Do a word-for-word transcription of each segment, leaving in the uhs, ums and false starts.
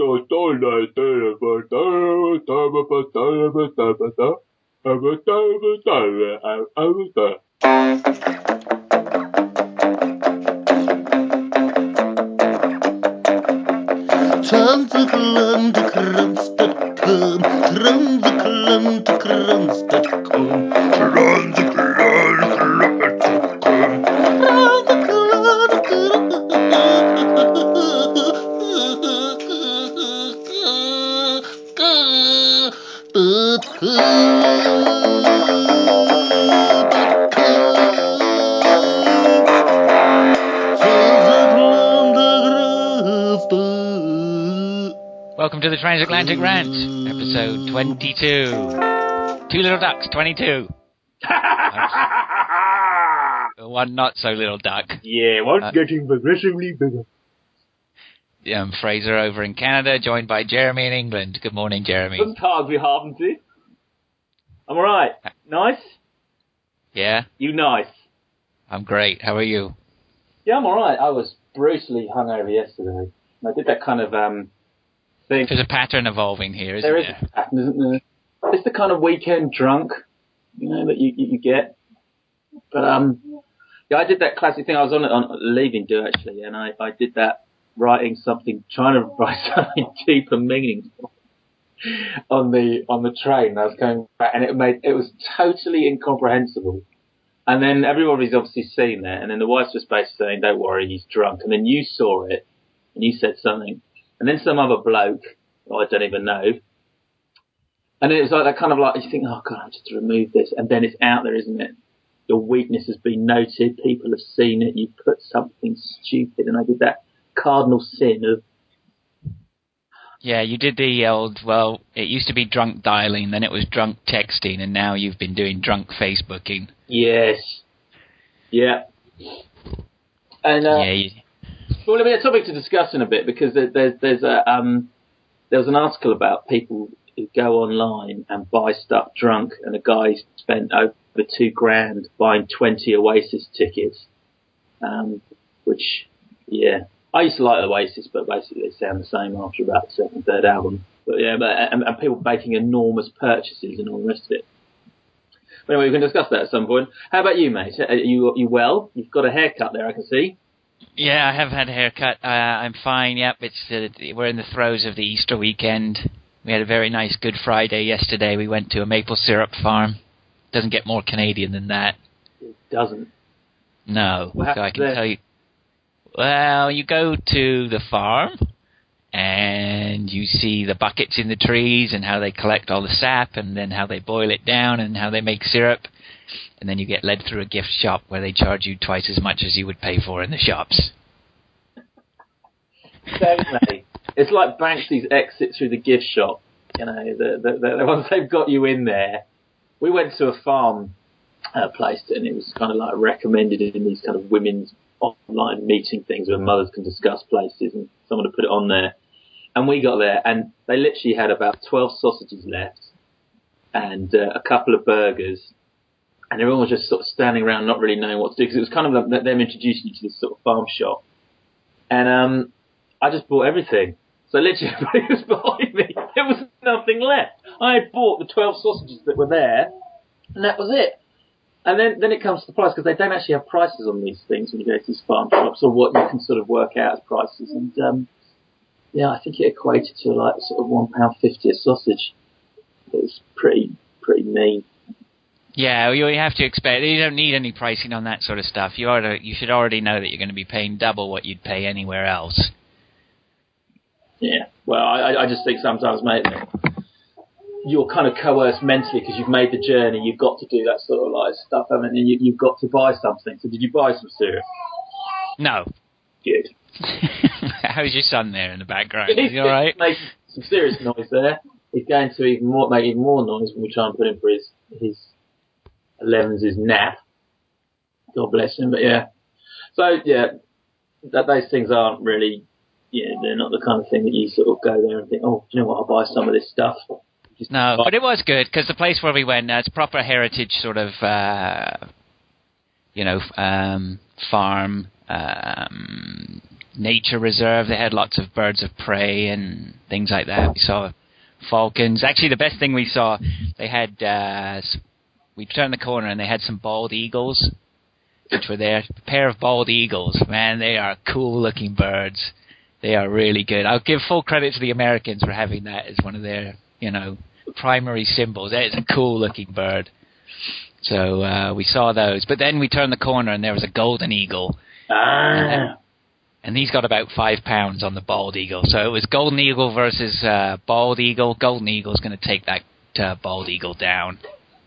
Welcome to the Transatlantic Rant, episode twenty-two. Two little ducks, twenty-two. One not so little duck. Yeah, one's Uh, getting progressively bigger. Um, Fraser over in Canada, joined by Jeremy in England. Good morning, Jeremy. Guten Tag, wir haben Sie. I'm alright. Nice? Yeah? You nice? I'm great. How are you? Yeah, I'm alright. I was brutally hungover yesterday. I did that kind of um thing. There's a pattern evolving here, isn't there? there? There is a pattern, isn't there? It's the kind of weekend drunk, you know, that you, you, you get. But, um, yeah, I did that classic thing. I was on, on leaving do actually, and I, I did that writing something, trying to write something deep and meaningful on the on the train. I was going back, and it made it was totally incomprehensible. And then everybody's obviously seen that, and then the wife was basically saying, "Don't worry, he's drunk." And then you saw it, and you said something, and then some other bloke, who I don't even know, and then it was like that kind of like you think, "Oh God, I have to remove this," and then it's out there, isn't it? Your weakness has been noted. People have seen it. You put something stupid, and I did that cardinal sin of. Yeah, you did the old, well, it used to be drunk dialing, then it was drunk texting, and now you've been doing drunk Facebooking. Yes. Yeah. And, uh, yeah, you... well, I mean, a topic to discuss in a bit, because there, there's, there's a, um, there was an article about people who go online and buy stuff drunk, and a guy spent over two grand buying twenty Oasis tickets, um, which, yeah. I used to like Oasis, but basically they sound the same after about the second, third album. But yeah, but and, and people making enormous purchases and all the rest of it. But anyway, we can discuss that at some point. How about you, mate? Are you you well? You've got a haircut there, I can see. Yeah, I have had a haircut. Uh, I'm fine. Yep, it's uh, we're in the throes of the Easter weekend. We had a very nice Good Friday yesterday. We went to a maple syrup farm. Doesn't get more Canadian than that. It doesn't. No, What so I can there? tell you. Well, you go to the farm, and you see the buckets in the trees and how they collect all the sap, and then how they boil it down and how they make syrup. And then you get led through a gift shop where they charge you twice as much as you would pay for in the shops. Definitely. It's like Banksy's exit through the gift shop. You know, the, the, the, the once they've got you in there. We went to a farm uh, place, and it was kind of like recommended in these kind of women's online meeting things where mothers can discuss places, and someone had put it on there. And we got there, and they literally had about twelve sausages left, and uh, a couple of burgers, and everyone was just sort of standing around not really knowing what to do, because it was kind of like them introducing you to this sort of farm shop. And um, I just bought everything. So literally everybody was behind me. There was nothing left. I had bought the twelve sausages that were there, and that was it. And then, then it comes to the price, because they don't actually have prices on these things when you go to these farm shops, or what you can sort of work out as prices. And um, yeah, I think it equated to like sort of one pound fifty a sausage. It was pretty pretty mean. Yeah, you have to expect. You don't need any pricing on that sort of stuff. You ought to, you should already know that you're going to be paying double what you'd pay anywhere else. Yeah, well, I, I just think sometimes, mate, you're kind of coerced mentally because you've made the journey. You've got to do that sort of like stuff, haven't you? You've got to buy something. So did you buy some syrup? No. Good. How's your son there in the background? Is he all right? Making some serious noise there. He's going to even more make even more noise when we try and put him for his his elevens his nap. God bless him. But yeah, so yeah, that those things aren't really. Yeah, they're not the kind of thing that you sort of go there and think, oh, do you know what, I'll buy some of this stuff. Just no, buy. But it was good, because the place where we went, uh, it's proper heritage sort of, uh, you know, um, farm, um, nature reserve. They had lots of birds of prey and things like that. We saw falcons. Actually, the best thing we saw, they had, uh, we turned the corner and they had some bald eagles, which were there. A pair of bald eagles. Man, they are cool looking birds. They are really good. I'll give full credit to the Americans for having that as one of their, you know, primary symbols. That is a cool looking bird. So uh, we saw those. But then we turned the corner and there was a golden eagle. Ah. And, and he's got about five pounds on the bald eagle. So it was golden eagle versus uh, bald eagle. Golden eagle's going to take that uh, bald eagle down.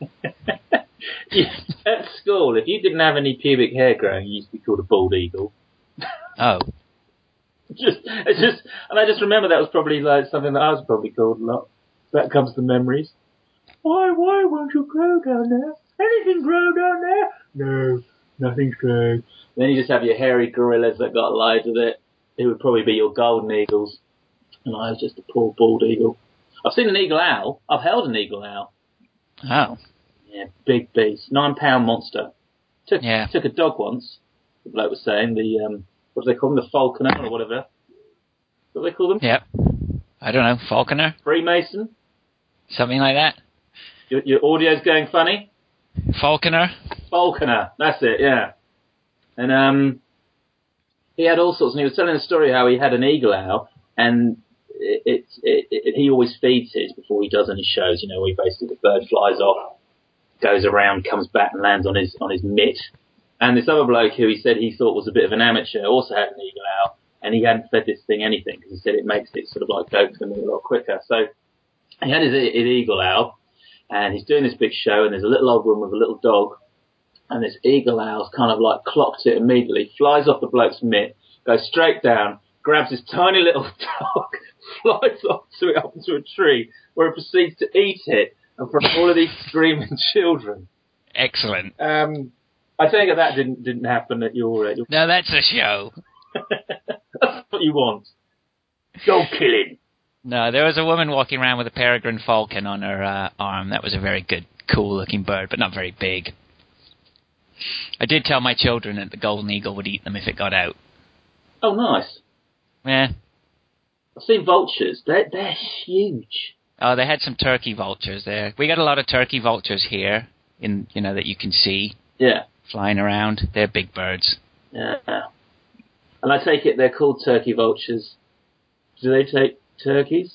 At school, if you didn't have any pubic hair growing, you used to be called a bald eagle. Oh. Just, it's just, and I just remember that was probably like something that I was probably called a lot. That comes to memories. Why, why won't you grow down there? Anything grow down there? No, nothing's grown. Then you just have your hairy gorillas that got lives with it. It would probably be your golden eagles. And I was just a poor bald eagle. I've seen an eagle owl. I've held an eagle owl. Oh. Yeah, big beast. Nine pound monster. Took, yeah. took a dog once. The bloke was saying, the, um, what do they call them? The falconer or whatever. What do they call them? Yep. I don't know. Falconer? Freemason? Something like that. Your, your audio's going funny? Falconer? Falconer. That's it, yeah. And um, he had all sorts, and he was telling a story how he had an eagle owl, and it, it, it, it, he always feeds his before he does any shows, you know, where he basically the bird flies off, goes around, comes back and lands on his on his mitt. And this other bloke who he said he thought was a bit of an amateur also had an eagle owl, and he hadn't fed this thing anything because he said it makes it sort of like go to him a lot quicker. So he had his, his eagle owl, and he's doing this big show, and there's a little old woman with a little dog, and this eagle owl's kind of like clocks it immediately, flies off the bloke's mitt, goes straight down, grabs his tiny little dog, flies off to it up into a tree, where it proceeds to eat it in front of all of these screaming children. Excellent. Um, I take it that didn't didn't happen at your... Uh, your... No, that's a show. That's what you want. Dog killing. No, there was a woman walking around with a peregrine falcon on her uh, arm. That was a very good, cool-looking bird, but not very big. I did tell my children that the golden eagle would eat them if it got out. Oh, nice. Yeah. I've seen vultures. They're, they're huge. Oh, they had some turkey vultures there. We got a lot of turkey vultures here, in you know, that you can see. Yeah. Flying around. They're big birds. Yeah. And I take it they're called turkey vultures. Do they take turkeys?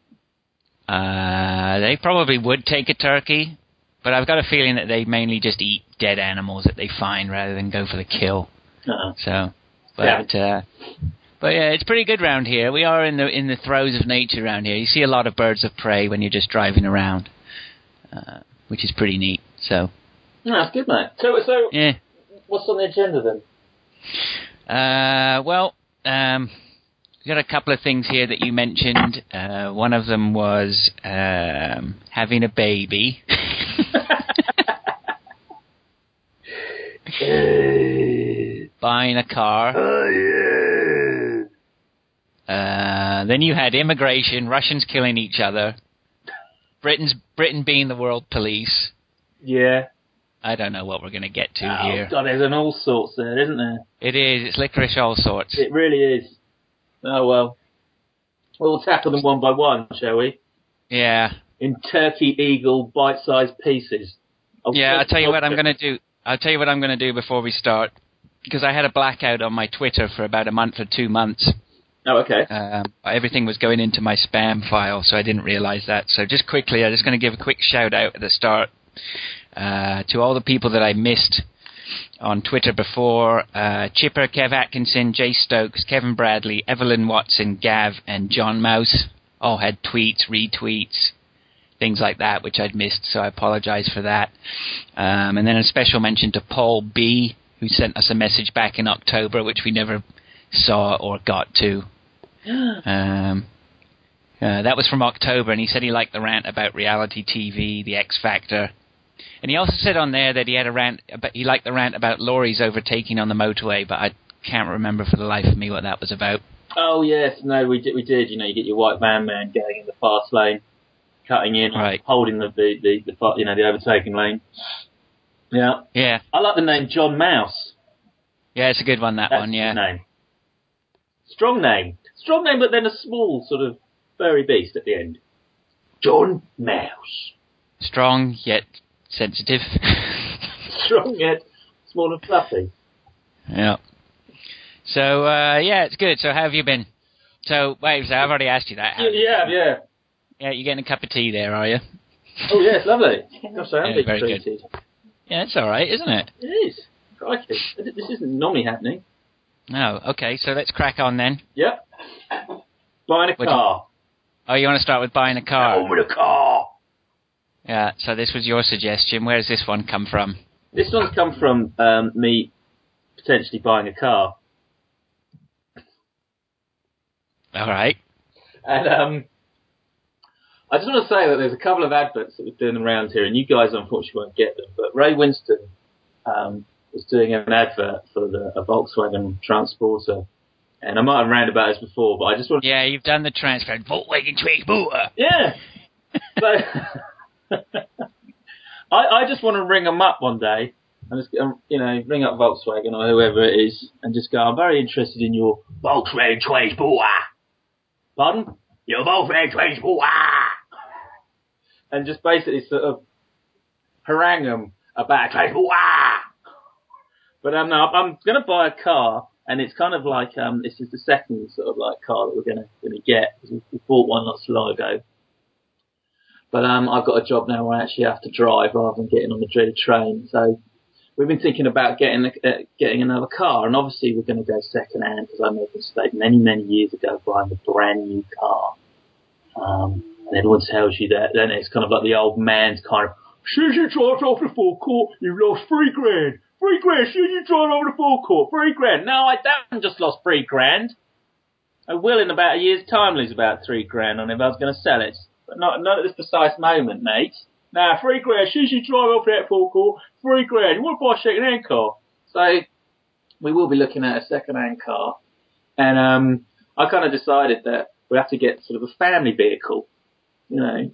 Uh, they probably would take a turkey, but I've got a feeling that they mainly just eat dead animals that they find rather than go for the kill. Uh-huh. So, but yeah. uh, but yeah, it's pretty good round here. We are in the in the throes of nature around here. You see a lot of birds of prey when you're just driving around, uh, which is pretty neat. So. No, that's good, mate. So, so yeah. What's on the agenda then? Uh, well, um, we've got a couple of things here that you mentioned. Uh, one of them was um, having a baby. Buying a car. Oh, yeah. Uh, then you had immigration, Russians killing each other, Britain's Britain being the world police. Yeah. I don't know what we're going to get to oh, here. God, there's an all sorts there, isn't there? It is. It's licorice all sorts. It really is. Oh, well. We'll tackle them one by one, shall we? Yeah. In turkey eagle bite-sized pieces. I'll yeah, I'll tell you what I'm going to do. I'll tell you what I'm going to do before we start. Because I had a blackout on my Twitter for about a month or two months. Oh, okay. Um, everything was going into my spam file, so I didn't realize that. So just quickly, I'm just going to give a quick shout out at the start. Uh, to all the people that I missed on Twitter before, uh, Chipper, Kev Atkinson, Jay Stokes, Kevin Bradley, Evelyn Watson, Gav, and John Mouse all had tweets, retweets, things like that, which I'd missed, so I apologize for that. Um, and then a special mention to Paul B., who sent us a message back in October, which we never saw or got to. Um, uh, that was from October, and he said he liked the rant about reality T V, the X Factor. And he also said on there that he had a rant, but he liked the rant about lorries overtaking on the motorway, but I can't remember for the life of me what that was about. Oh yes, no, we did. We did. You know, you get your white van man going in the fast lane, cutting in, right. holding the the, the the you know the overtaking lane. Yeah, yeah. I like the name John Mouse. Yeah, it's a good one. That That's one, yeah. His name. Strong name. Strong name, but then a small sort of furry beast at the end. John Mouse. Strong yet sensitive. Strong yet small and fluffy. Yeah. So, uh, yeah, it's good. So how have you been? So, wait, so I've already asked you that. Yeah, yeah, yeah. Yeah, you're getting a cup of tea there, are you? Oh, yeah, it's lovely. Gosh, I am Yeah, being very treated. good. Yeah, it's all right, isn't it? It is. Crikey. This isn't normally happening. No, okay, so let's crack on then. Yep. Buying a What car. Oh, you want to start with buying a car? Home with a car. Yeah, so this was your suggestion. Where does this one come from? This one's come from um, me potentially buying a car. All right. And um, I just want to say that there's a couple of adverts that we're doing around here, and you guys unfortunately won't get them, but Ray Winston um, was doing an advert for the, a Volkswagen Transporter. And I might have ranted about this before, but I just want to... Yeah, you've done the transfer. Volkswagen Transporter. Yeah. So, I, I just want to ring them up one day, and just, um, you know, ring up Volkswagen or whoever it is, and just go, I'm very interested in your Volkswagen Transporter. Pardon? Your Volkswagen Transporter. And just basically sort of harangue them about Transporter. But um, no, I'm going to buy a car. And it's kind of like, um, this is the second sort of like car that we're going to going to get. We, we bought one not so long ago. But um, I've got a job now where I actually have to drive rather than getting on the dreaded train. So we've been thinking about getting a, uh, getting another car. And obviously we're going to go second hand because I made a mistake many, many years ago buying a brand new car. Um, and everyone tells you that. Then it's kind of like the old man's kind of, since you drive off the forecourt, you've lost three grand. Three grand, soon you drive over the forecourt, three grand. No, I don't just lost three grand. I will in about a year's time lose about three grand on it if I was going to sell it. But not, not at this precise moment, mate. Now, three grand, soon you drive off that forecourt, three grand. You want to buy a second-hand car? So, we will be looking at a second-hand car. And um, I kind of decided that we have to get sort of a family vehicle, you know.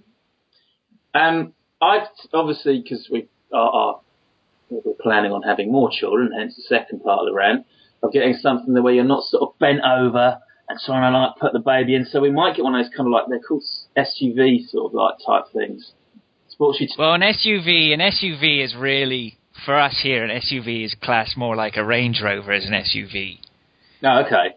Um, I've, obviously, because we are... are we're planning on having more children, hence the second part of the rant, of getting something where you're not sort of bent over and trying to like put the baby in. So we might get one of those kind of like, they're called S U V sort of like type things. Sports utility. Well, an S U V, an S U V is really, for us here, an S U V is classed more like a Range Rover as an S U V. Oh, okay.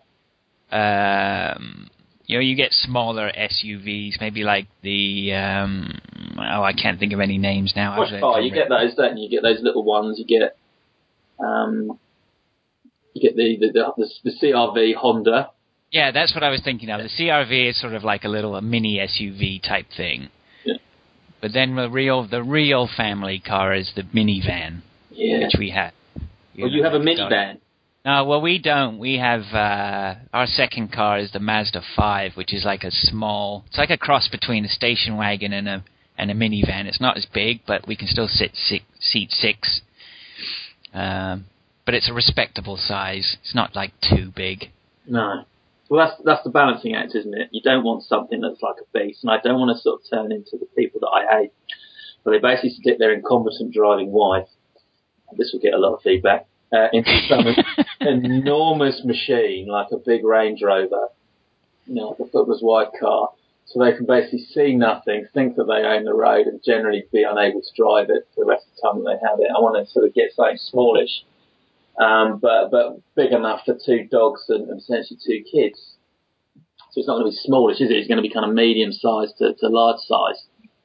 Um, you know, you get smaller S U Vs, maybe like the, um, oh, I can't think of any names now. Posh car, you get those, don't you? You get those little ones. You get, um, you get the the, the the C R V Honda. Yeah, that's what I was thinking of. The C R V is sort of like a little a mini S U V type thing. Yeah. But then the real the real family car is the minivan, yeah. which we have. You well, know, you have a minivan. No, well, we don't. We have, uh, our second car is the Mazda five, which is like a small, it's like a cross between a station wagon and a, and a minivan. It's not as big, but we can still sit six, seat six. Um, but it's a respectable size. It's not like too big. No. Well, that's, that's the balancing act, isn't it? You don't want something that's like a beast, and I don't want to sort of turn into the people that I hate. But they basically stick their incompetent driving wife, and this will get a lot of feedback, Uh, into some enormous machine, like a big Range Rover, you know, like a footballer's wife car, so they can basically see nothing, think that they own the road, and generally be unable to drive it for the rest of the time that they have it. I want to sort of get something smallish, um, but but big enough for two dogs and, and potentially two kids. So it's not going to be smallish, is it? It's going to be kind of medium sized to, to large size.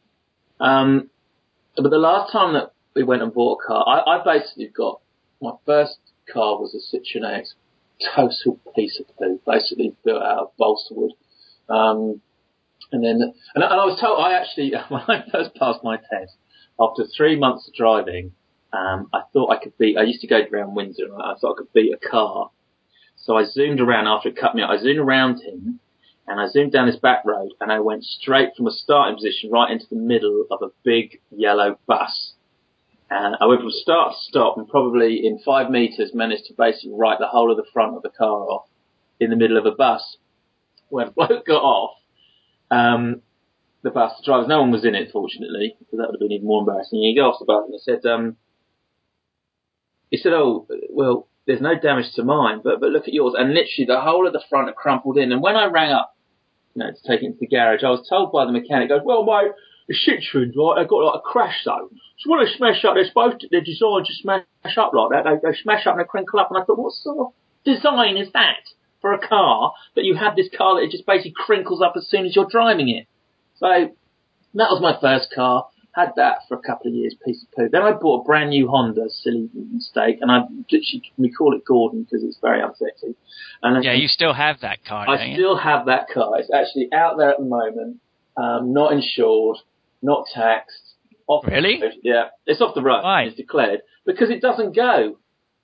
Um, but the last time that we went and bought a car, I, I basically got. My first car was a Citroen A X, total piece of poo, basically built out of balsa wood. Um, and then, and, and I was told, I actually, when I first passed my test, after three months of driving, um, I thought I could beat, I used to go around Windsor, and I thought I could beat a car. So I zoomed around after it cut me out. I zoomed around him, and I zoomed down this back road, and I went straight from a starting position right into the middle of a big yellow bus. And I went from start to stop, and probably in five metres managed to basically write the whole of the front of the car off in the middle of a bus. When bloke got off, um, the bus, the drivers, no one was in it, fortunately, because that would have been even more embarrassing. He got off the bus and he said, um, he said, oh, well, there's no damage to mine, but but look at yours. And literally the whole of the front had crumpled in. And when I rang up, you know, to take it into the garage, I was told by the mechanic, goes, well, mate, the Citroens, right, they've got like a crash zone. So when they smash up, they're supposed to, they're designed to smash up like that. They, they smash up and they crinkle up. And I thought, what sort of design is that for a car, that you have this car that it just basically crinkles up as soon as you're driving it? So that was my first car. Had that for a couple of years, piece of poo. Then I bought a brand new Honda, silly mistake, and I literally, we call it Gordon because it's very unsexy. And yeah, you still have that car, I don't you? still have that car. It's actually out there at the moment, um, not insured, not taxed. Off really? The road. Yeah, it's off the road. Why? It's declared. Because it doesn't go.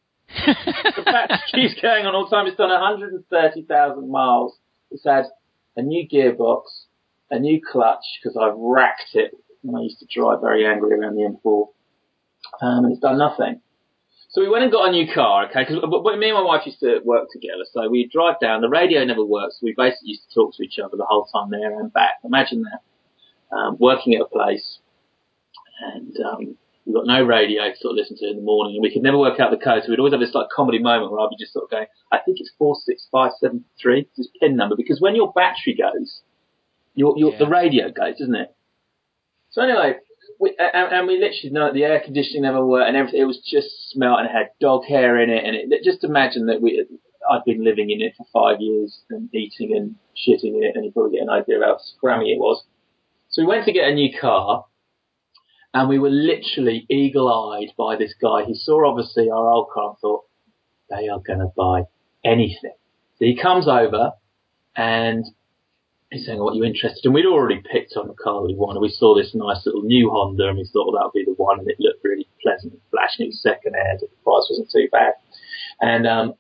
The battery keeps going on all the time. It's done one hundred thirty thousand miles. It's had a new gearbox, a new clutch, because I've racked it when I used to drive very angry around the M four. Um, and it's done nothing. So we went and got a new car, okay, because me and my wife used to work together. So we'd drive down. The radio never worked, so we basically used to talk to each other the whole time there and back. Imagine that. Um, working at a place, and um, we've got no radio to sort of listen to in the morning, and we could never work out the code, so we'd always have this like comedy moment where I'd be just sort of going, I think it's four six five seven three, this pin number, because when your battery goes, your, your, yeah. the radio goes, isn't it? So anyway, we, and, and we literally know the air conditioning never worked, and everything, it was just smelt, and it had dog hair in it, and it, just imagine that we, I'd been living in it for five years, and eating and shitting in it, and you probably get an idea of how scrammy it was. So we went to get a new car, and we were literally eagle-eyed by this guy. He saw, obviously, our old car and thought, they are going to buy anything. So he comes over, and he's saying, what are you interested in? We'd already picked on the car that we wanted. We saw this nice little new Honda, and we thought, well, that would be the one, and it looked really pleasant and flashing. It was second-hand, the price wasn't too bad. And um,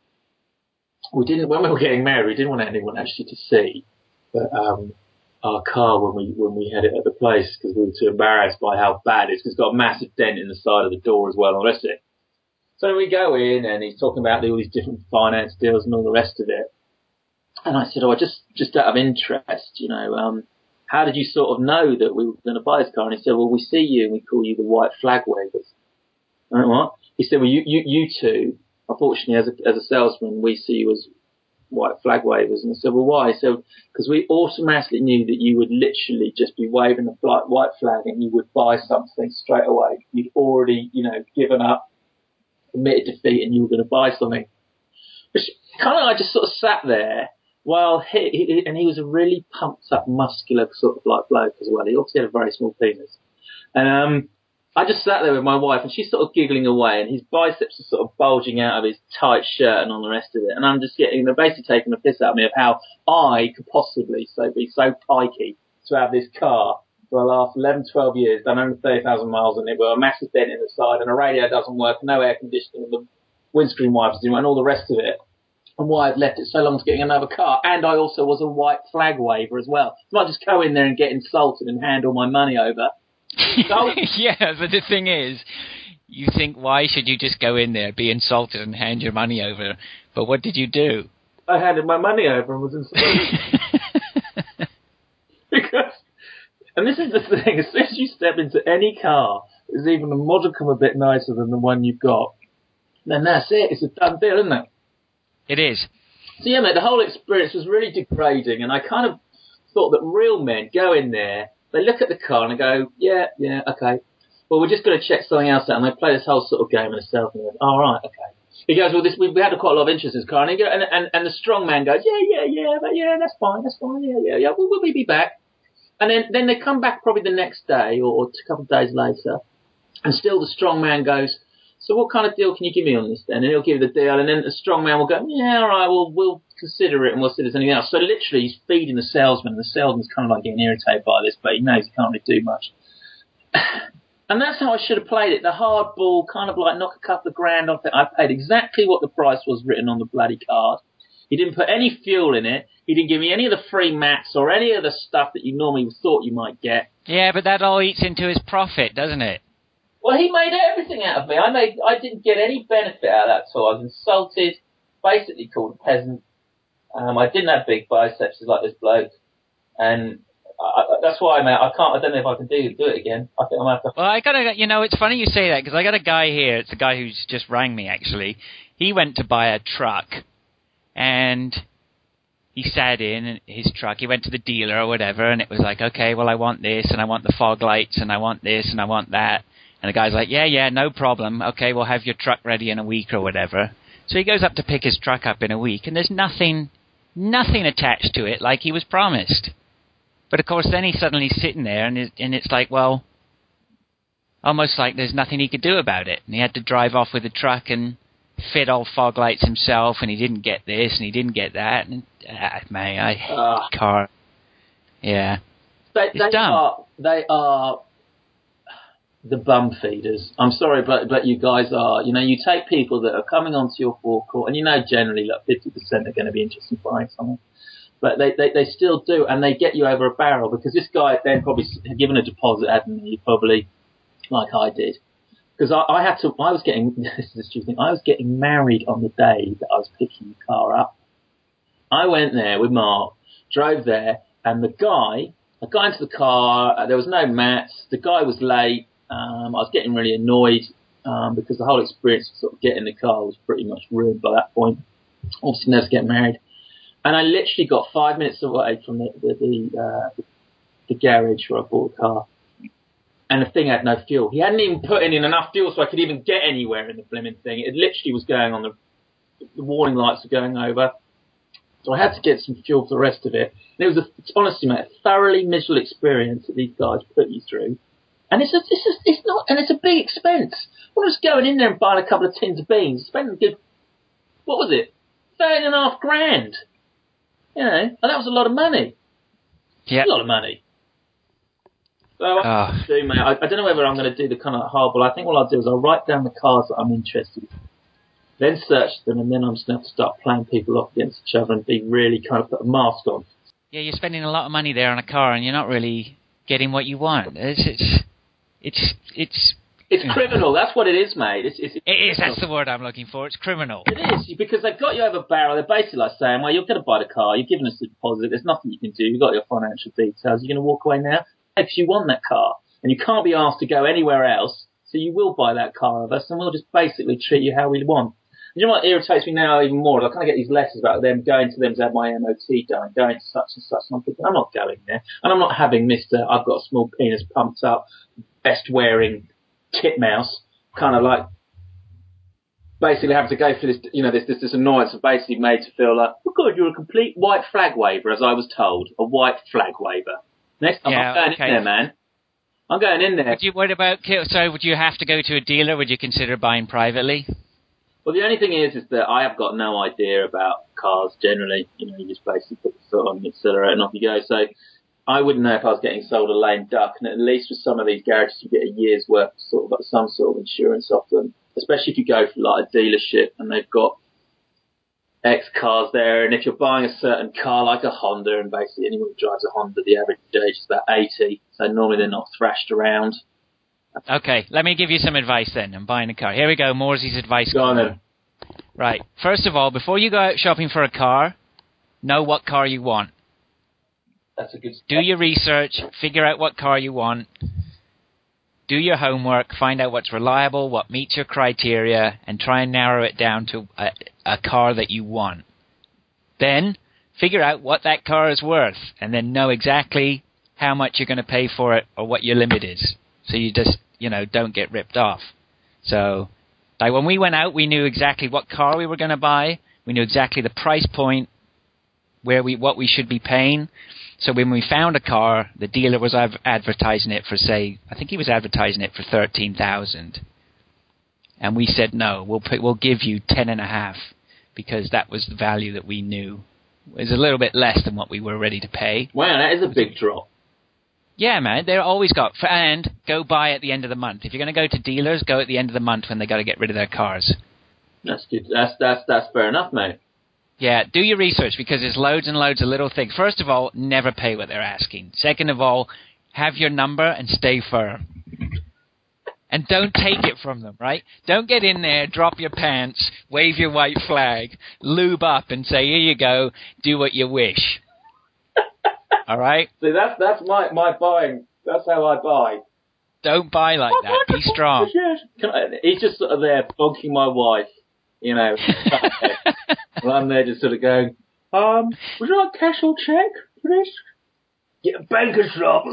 we didn't, when we were getting married, we didn't want anyone actually to see, but um, our car when we when we had it at the place, because we were too embarrassed by how bad it is, because it's got a massive dent in the side of the door as well and all the rest of it. So we go in, and he's talking about all these different finance deals and all the rest of it. And I said, oh, just just out of interest, you know, um, how did you sort of know that we were going to buy this car? And he said, well, we see you and we call you the white flag wavers. I went, what? He said, well, you you, you two, unfortunately, as a, as a salesman, we see you as white flag wavers. And I said, well, why? So, because we automatically knew that you would literally just be waving the white flag and you would buy something straight away. You'd already, you know, given up, admitted defeat, and you were going to buy something. Which kind of, I just sort of sat there while he, he, and he was a really pumped up, muscular sort of like bloke as well. He also had a very small penis. And, um, I just sat there with my wife, and she's sort of giggling away, and his biceps are sort of bulging out of his tight shirt and all the rest of it. And I'm just getting, they're basically taking the piss out of me of how I could possibly so be so pikey to have this car for the last eleven, twelve years, done one hundred thirty thousand miles on it, with a massive dent in the side, and a radio doesn't work, no air conditioning, and the windscreen wipers and all the rest of it. And why I've left it so long to getting another car. And I also was a white flag waver as well. So I might just go in there and get insulted and hand all my money over. So, yeah, but the thing is, you think, why should you just go in there, be insulted, and hand your money over? But what did you do? I handed my money over and was insulted. Because, and this is the thing, as soon as you step into any car that's even a modicum a bit nicer than the one you've got, then that's it. It's a done deal, isn't it? It is. So yeah, mate, the whole experience was really degrading, and I kind of thought that real men go in there, they look at the car and they go, yeah, yeah, okay. Well, we're just going to check something else out. And they play this whole sort of game in a self. And they go, oh, right, okay. He goes, well, this, we, we had quite a lot of interest in this car. And, he go, and, and, and the strong man goes, yeah, yeah, yeah, but yeah, that's fine, that's fine, yeah, yeah, yeah, we'll, we'll be back. And then, then they come back probably the next day or, or a couple of days later. And still the strong man goes, so what kind of deal can you give me on this then? And he'll give you the deal. And then the strong man will go, yeah, all right, well, we'll consider it and we'll see if there's anything else. So literally he's feeding the salesman. And the salesman's kind of like getting irritated by this, but he knows he can't really do much. And that's how I should have played it. The hard ball, kind of like knock a couple of grand off it. I paid exactly what the price was written on the bloody card. He didn't put any fuel in it. He didn't give me any of the free mats or any of the stuff that you normally thought you might get. Yeah, but that all eats into his profit, doesn't it? Well, he made everything out of me. I made, I didn't get any benefit out of that at all. I was insulted, basically called a peasant. Um, I didn't have big biceps like this bloke, and I, that's why I'm out. I can't. I don't know if I can do do it again. I think I'm gonna have to. Well, I gotta. You know, it's funny you say that because I got a guy here. It's a guy who's just rang me actually. he went to buy a truck, and he sat in his truck. He went to the dealer or whatever, and it was like, okay, well, I want this, and I want the fog lights, and I want this, and I want that. And the guy's like, yeah, yeah, no problem. Okay, we'll have your truck ready in a week or whatever. So he goes up to pick his truck up in a week, and there's nothing, nothing attached to it like he was promised. But, of course, then he's suddenly sitting there, and, it, and it's like, well, almost like there's nothing he could do about it. And he had to drive off with the truck and fit all fog lights himself, and he didn't get this, and he didn't get that. And, ah, man, I hate uh, car. Yeah. They, it's they dumb. Are, they are the bum feeders. I'm sorry, but but you guys are. You know, you take people that are coming onto your forecourt, and you know generally like fifty percent are going to be interested in buying something. But they, they, they still do, and they get you over a barrel, because this guy then probably had given a deposit, hadn't he? Probably, like I did. Because I, I had to, I was getting, this is a stupid thing, I was getting married on the day that I was picking the car up. I went there with Mark, drove there, and the guy, I got into the car, uh, there was no mats, the guy was late, um, I was getting really annoyed, um, because the whole experience of sort of getting in the car was pretty much ruined by that point. Obviously never to get married. And I literally got five minutes away from the the, the, uh, the, the garage where I bought the car. And the thing had no fuel. He hadn't even put in enough fuel so I could even get anywhere in the blimmin' thing. It literally was going on, the, the warning lights were going over. So I had to get some fuel for the rest of it. And it was, a, honestly, mate, a thoroughly miserable experience that these guys put you through. And it's a, it's a, it's not, and it's a big expense. I'm just going in there and buying a couple of tins of beans, spending a good, what was it? Thirteen and a half grand. You know, and that was a lot of money. Yeah. A lot of money. So what oh. I do, mate, I, I don't know whether I'm going to do the kind of hardball. I think what I'll do is I'll write down the cars that I'm interested in, then search them, and then I'm just going to have to start playing people off against each other and be really kind of put a mask on. Yeah, you're spending a lot of money there on a car, and you're not really getting what you want. It's it's it's it's. It's criminal. That's what it is, mate. It's, it's, it's it is. That's the word I'm looking for. It's criminal. It is, because they've got you over a barrel. They're basically like saying, well, you're going to buy the car. You've given us the deposit. There's nothing you can do. You've got your financial details. You're going to walk away now? Because you want that car. And you can't be asked to go anywhere else. So you will buy that car of us, and we'll just basically treat you how we want. And you know what irritates me now even more? I kind of get these letters about them going to them to have my M O T done, going to such and such. And I'm thinking, I'm not going there. And I'm not having Mister I've got a small penis pumped up, best wearing titmouse. Kind of like basically having to go through this, you know, this, this this annoyance of basically made to feel like, oh God, you're a complete white flag waver, as I was told, a white flag waver. Next time yeah, I'm going okay. in there, man. I'm going in there. Would you, what about, so would you have to go to a dealer? Would you consider buying privately? Well, the only thing is, is that I have got no idea about cars generally. You know, you just basically put the foot on the accelerator and off you go. So I wouldn't know if I was getting sold a lame duck, and at least with some of these garages you get a year's worth of sort of like some sort of insurance off them, especially if you go for like a dealership and they've got X cars there, and if you're buying a certain car like a Honda, and basically anyone who drives a Honda, the average age is about eighty, so normally they're not thrashed around. Okay, let me give you some advice then. I'm buying a car. Here we go, Morsley's advice. Go on then. Right, first of all, before you go out shopping for a car, know what car you want. That's a good step. Do your research, figure out what car you want, do your homework, find out what's reliable, what meets your criteria, and try and narrow it down to a, a car that you want. Then, figure out what that car is worth, and then know exactly how much you're going to pay for it or what your limit is. So you just, you know, don't get ripped off. So, like when we went out, we knew exactly what car we were going to buy. We knew exactly the price point, where we what we should be paying. So when we found a car, the dealer was av- advertising it for, say, I think he was advertising it for thirteen thousand, and we said no, we'll put, we'll give you ten and a half, because that was the value that we knew. It was a little bit less than what we were ready to pay. Wow, that is a big drop. Yeah, man, they're always got, and go buy at the end of the month. If you're going to go to dealers, go at the end of the month when they got to get rid of their cars. That's good. That's that's that's fair enough, mate. Yeah, do your research, because there's loads and loads of little things. First of all, never pay what they're asking. Second of all, have your number and stay firm. And don't take it from them, right? Don't get in there, drop your pants, wave your white flag, lube up and say, here you go, do what you wish. All right? See, that's that's my, my buying. That's how I buy. Don't buy like that. Be strong. Can I, he's just sort of there bonking my wife You know, well, I'm there just sort of going, um, would you like cash or check, please? Get a banker's shop.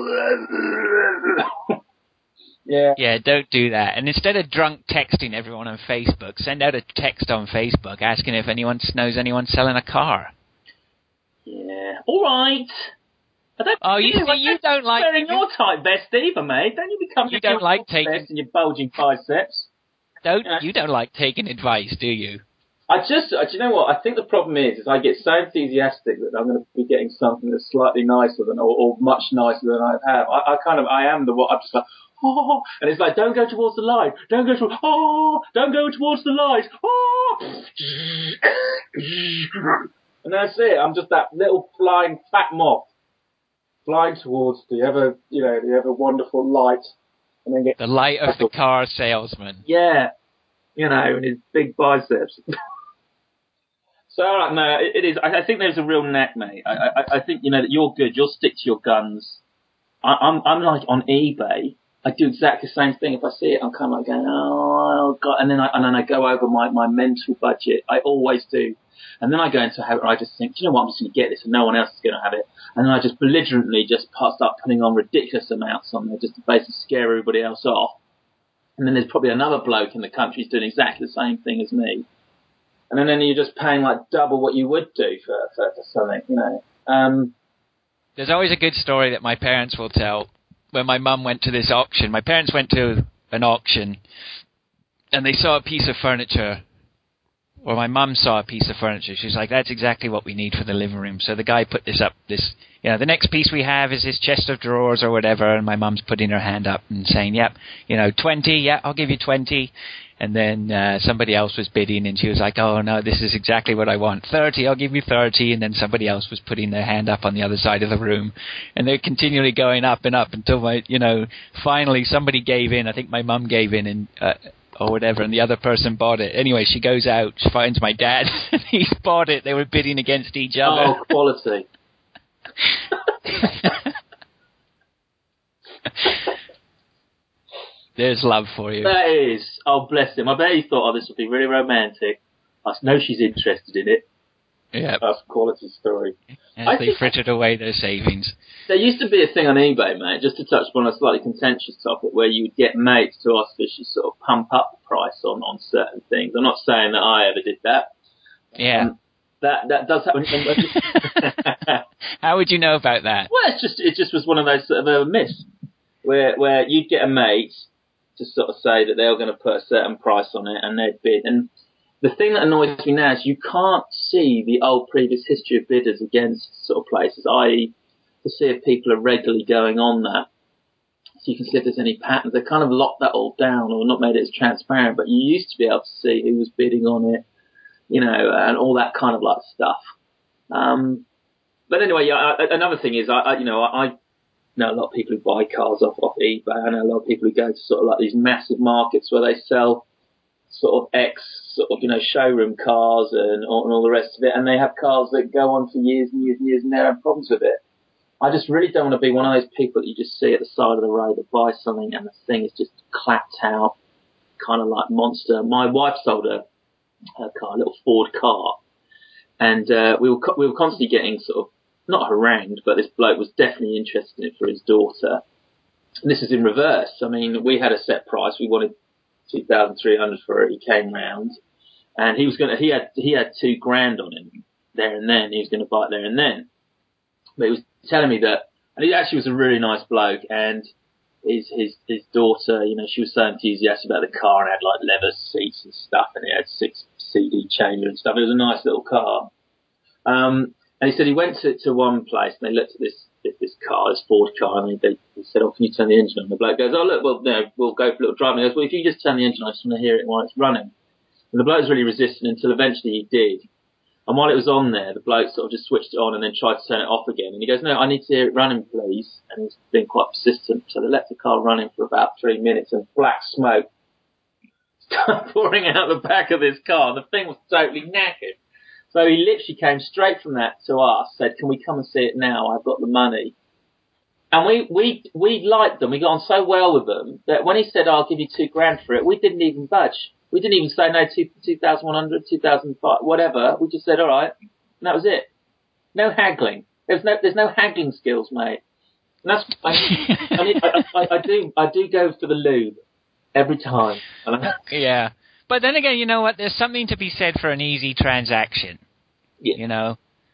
Yeah. Yeah, don't do that. And instead of drunk texting everyone on Facebook, send out a text on Facebook asking if anyone knows anyone selling a car. Yeah. All right. I don't oh, you see, you don't like wearing your tight vest either, mate. Don't you become you don't like taking vest and your bulging biceps. Don't yeah. you don't like taking advice, do you? I just, uh, do you know what? I think the problem is, is I get so enthusiastic that I'm going to be getting something that's slightly nicer than, or, or much nicer than I have. I, I kind of, I am the what I'm just like. Oh, and it's like, don't go towards the light. Don't go towards, oh, don't go towards the light. Oh. And that's it. I'm just that little flying fat moth flying towards the ever, you know, the ever wonderful light. And then get the light of the car salesman. Yeah. You know, and his big biceps. So, uh, no, it, it is. I, I think there's a real knack, mate. I, I, I think, you know, that you're good. You'll stick to your guns. I, I'm, I'm like on eBay. I do exactly the same thing. If I see it, I'm kind of like going, oh god, and then I and then I go over my, my mental budget. I always do, and then I go into a habit where I just think, do you know what, I'm just going to get this, and no one else is going to have it, and then I just belligerently just start putting on ridiculous amounts on there just to basically scare everybody else off. And then there's probably another bloke in the country who's doing exactly the same thing as me, and then, then you're just paying like double what you would do for for, for something, you know. Um, There's always a good story that my parents will tell. When my mum went to this auction, my parents went to an auction, and they saw a piece of furniture, or my mum saw a piece of furniture. She was like, that's exactly what we need for the living room. So the guy put this up, this, you know, the next piece we have is this chest of drawers or whatever, and my mum's putting her hand up and saying, yep, you know, twenty, yeah, I'll give you twenty. And then uh, somebody else was bidding, and she was like, oh, no, this is exactly what I want. thirty, I'll give you thirty. And then somebody else was putting their hand up on the other side of the room. And they're continually going up and up until, my, you know, finally somebody gave in. I think my mum gave in and uh, or whatever, and the other person bought it. Anyway, she goes out, she finds my dad, and he's bought it. They were bidding against each other. Oh, quality. There's love for you. That is. Oh, bless him. I bet he thought, oh, this would be really romantic. I know she's interested in it. Yeah. That's a quality story. As I they frittered away their savings. There used to be a thing on eBay, mate, just to touch upon a slightly contentious topic, where you would get mates to artificially sort of pump up the price on, on certain things. I'm not saying that I ever did that. Yeah. Um, that that does happen. How would you know about that? Well, it's just it just was one of those sort of a myths where where you'd get a mate to sort of say that they were going to put a certain price on it and they'd bid. And the thing that annoys me now is you can't see the old previous history of bidders against sort of places, that is to see if people are regularly going on that. So you can see if there's any patterns. They've kind of locked that all down or not made it as transparent, but you used to be able to see who was bidding on it, you know, and all that kind of like stuff. Um, but anyway, yeah, I, another thing is, I, I you know, I, I know a lot of people who buy cars off, off eBay. I know a lot of people who go to sort of like these massive markets where they sell sort of ex, sort of, you know, showroom cars and all, and all the rest of it, and they have cars that go on for years and years and years and they have problems with it. I just really don't want to be one of those people that you just see at the side of the road that buy something and the thing is just clapped out, kind of like monster. My wife sold a, a car, a little Ford car, and uh, we were we were constantly getting sort of not harangued, but this bloke was definitely interested in it for his daughter. And this is in reverse. I mean, we had a set price. We wanted two thousand three hundred for it. He came round, and he was going to. He had he had two grand on him there and then. He was going to buy it there and then. But he was telling me that, and he actually was a really nice bloke, and his his his daughter, you know, she was so enthusiastic about the car and had like leather seats and stuff, and it had six C D changer and stuff. It was a nice little car. Um, and he said he went to, to one place and they looked at this this, this car, this Ford car, and they, they said, "Oh, can you turn the engine on?" The bloke goes, "Oh, look, well, you know, we'll go for a little drive." And he goes, "Well, if you just turn the engine on, I just want to hear it while it's running." And the bloke was really resistant until eventually he did. And while it was on there, the bloke sort of just switched it on and then tried to turn it off again. And he goes, "No, I need to hear it running, please." And he's been quite persistent. So they left the car running for about three minutes and black smoke started pouring out the back of this car. The thing was totally knackered. So he literally came straight from that to us, said, "Can we come and see it now? I've got the money." And we, we, we liked them. We got on so well with them that when he said, "Oh, I'll give you two grand for it," we didn't even budge. We didn't even say no, two thousand one hundred, two thousand five, whatever. We just said, all right, and that was it. No haggling. There's no, there's no haggling skills, mate. And that's, I, I, mean, I, I, I do, I do go for the lube every time. Yeah. But then again, you know what? There's something to be said for an easy transaction. Yeah. You know?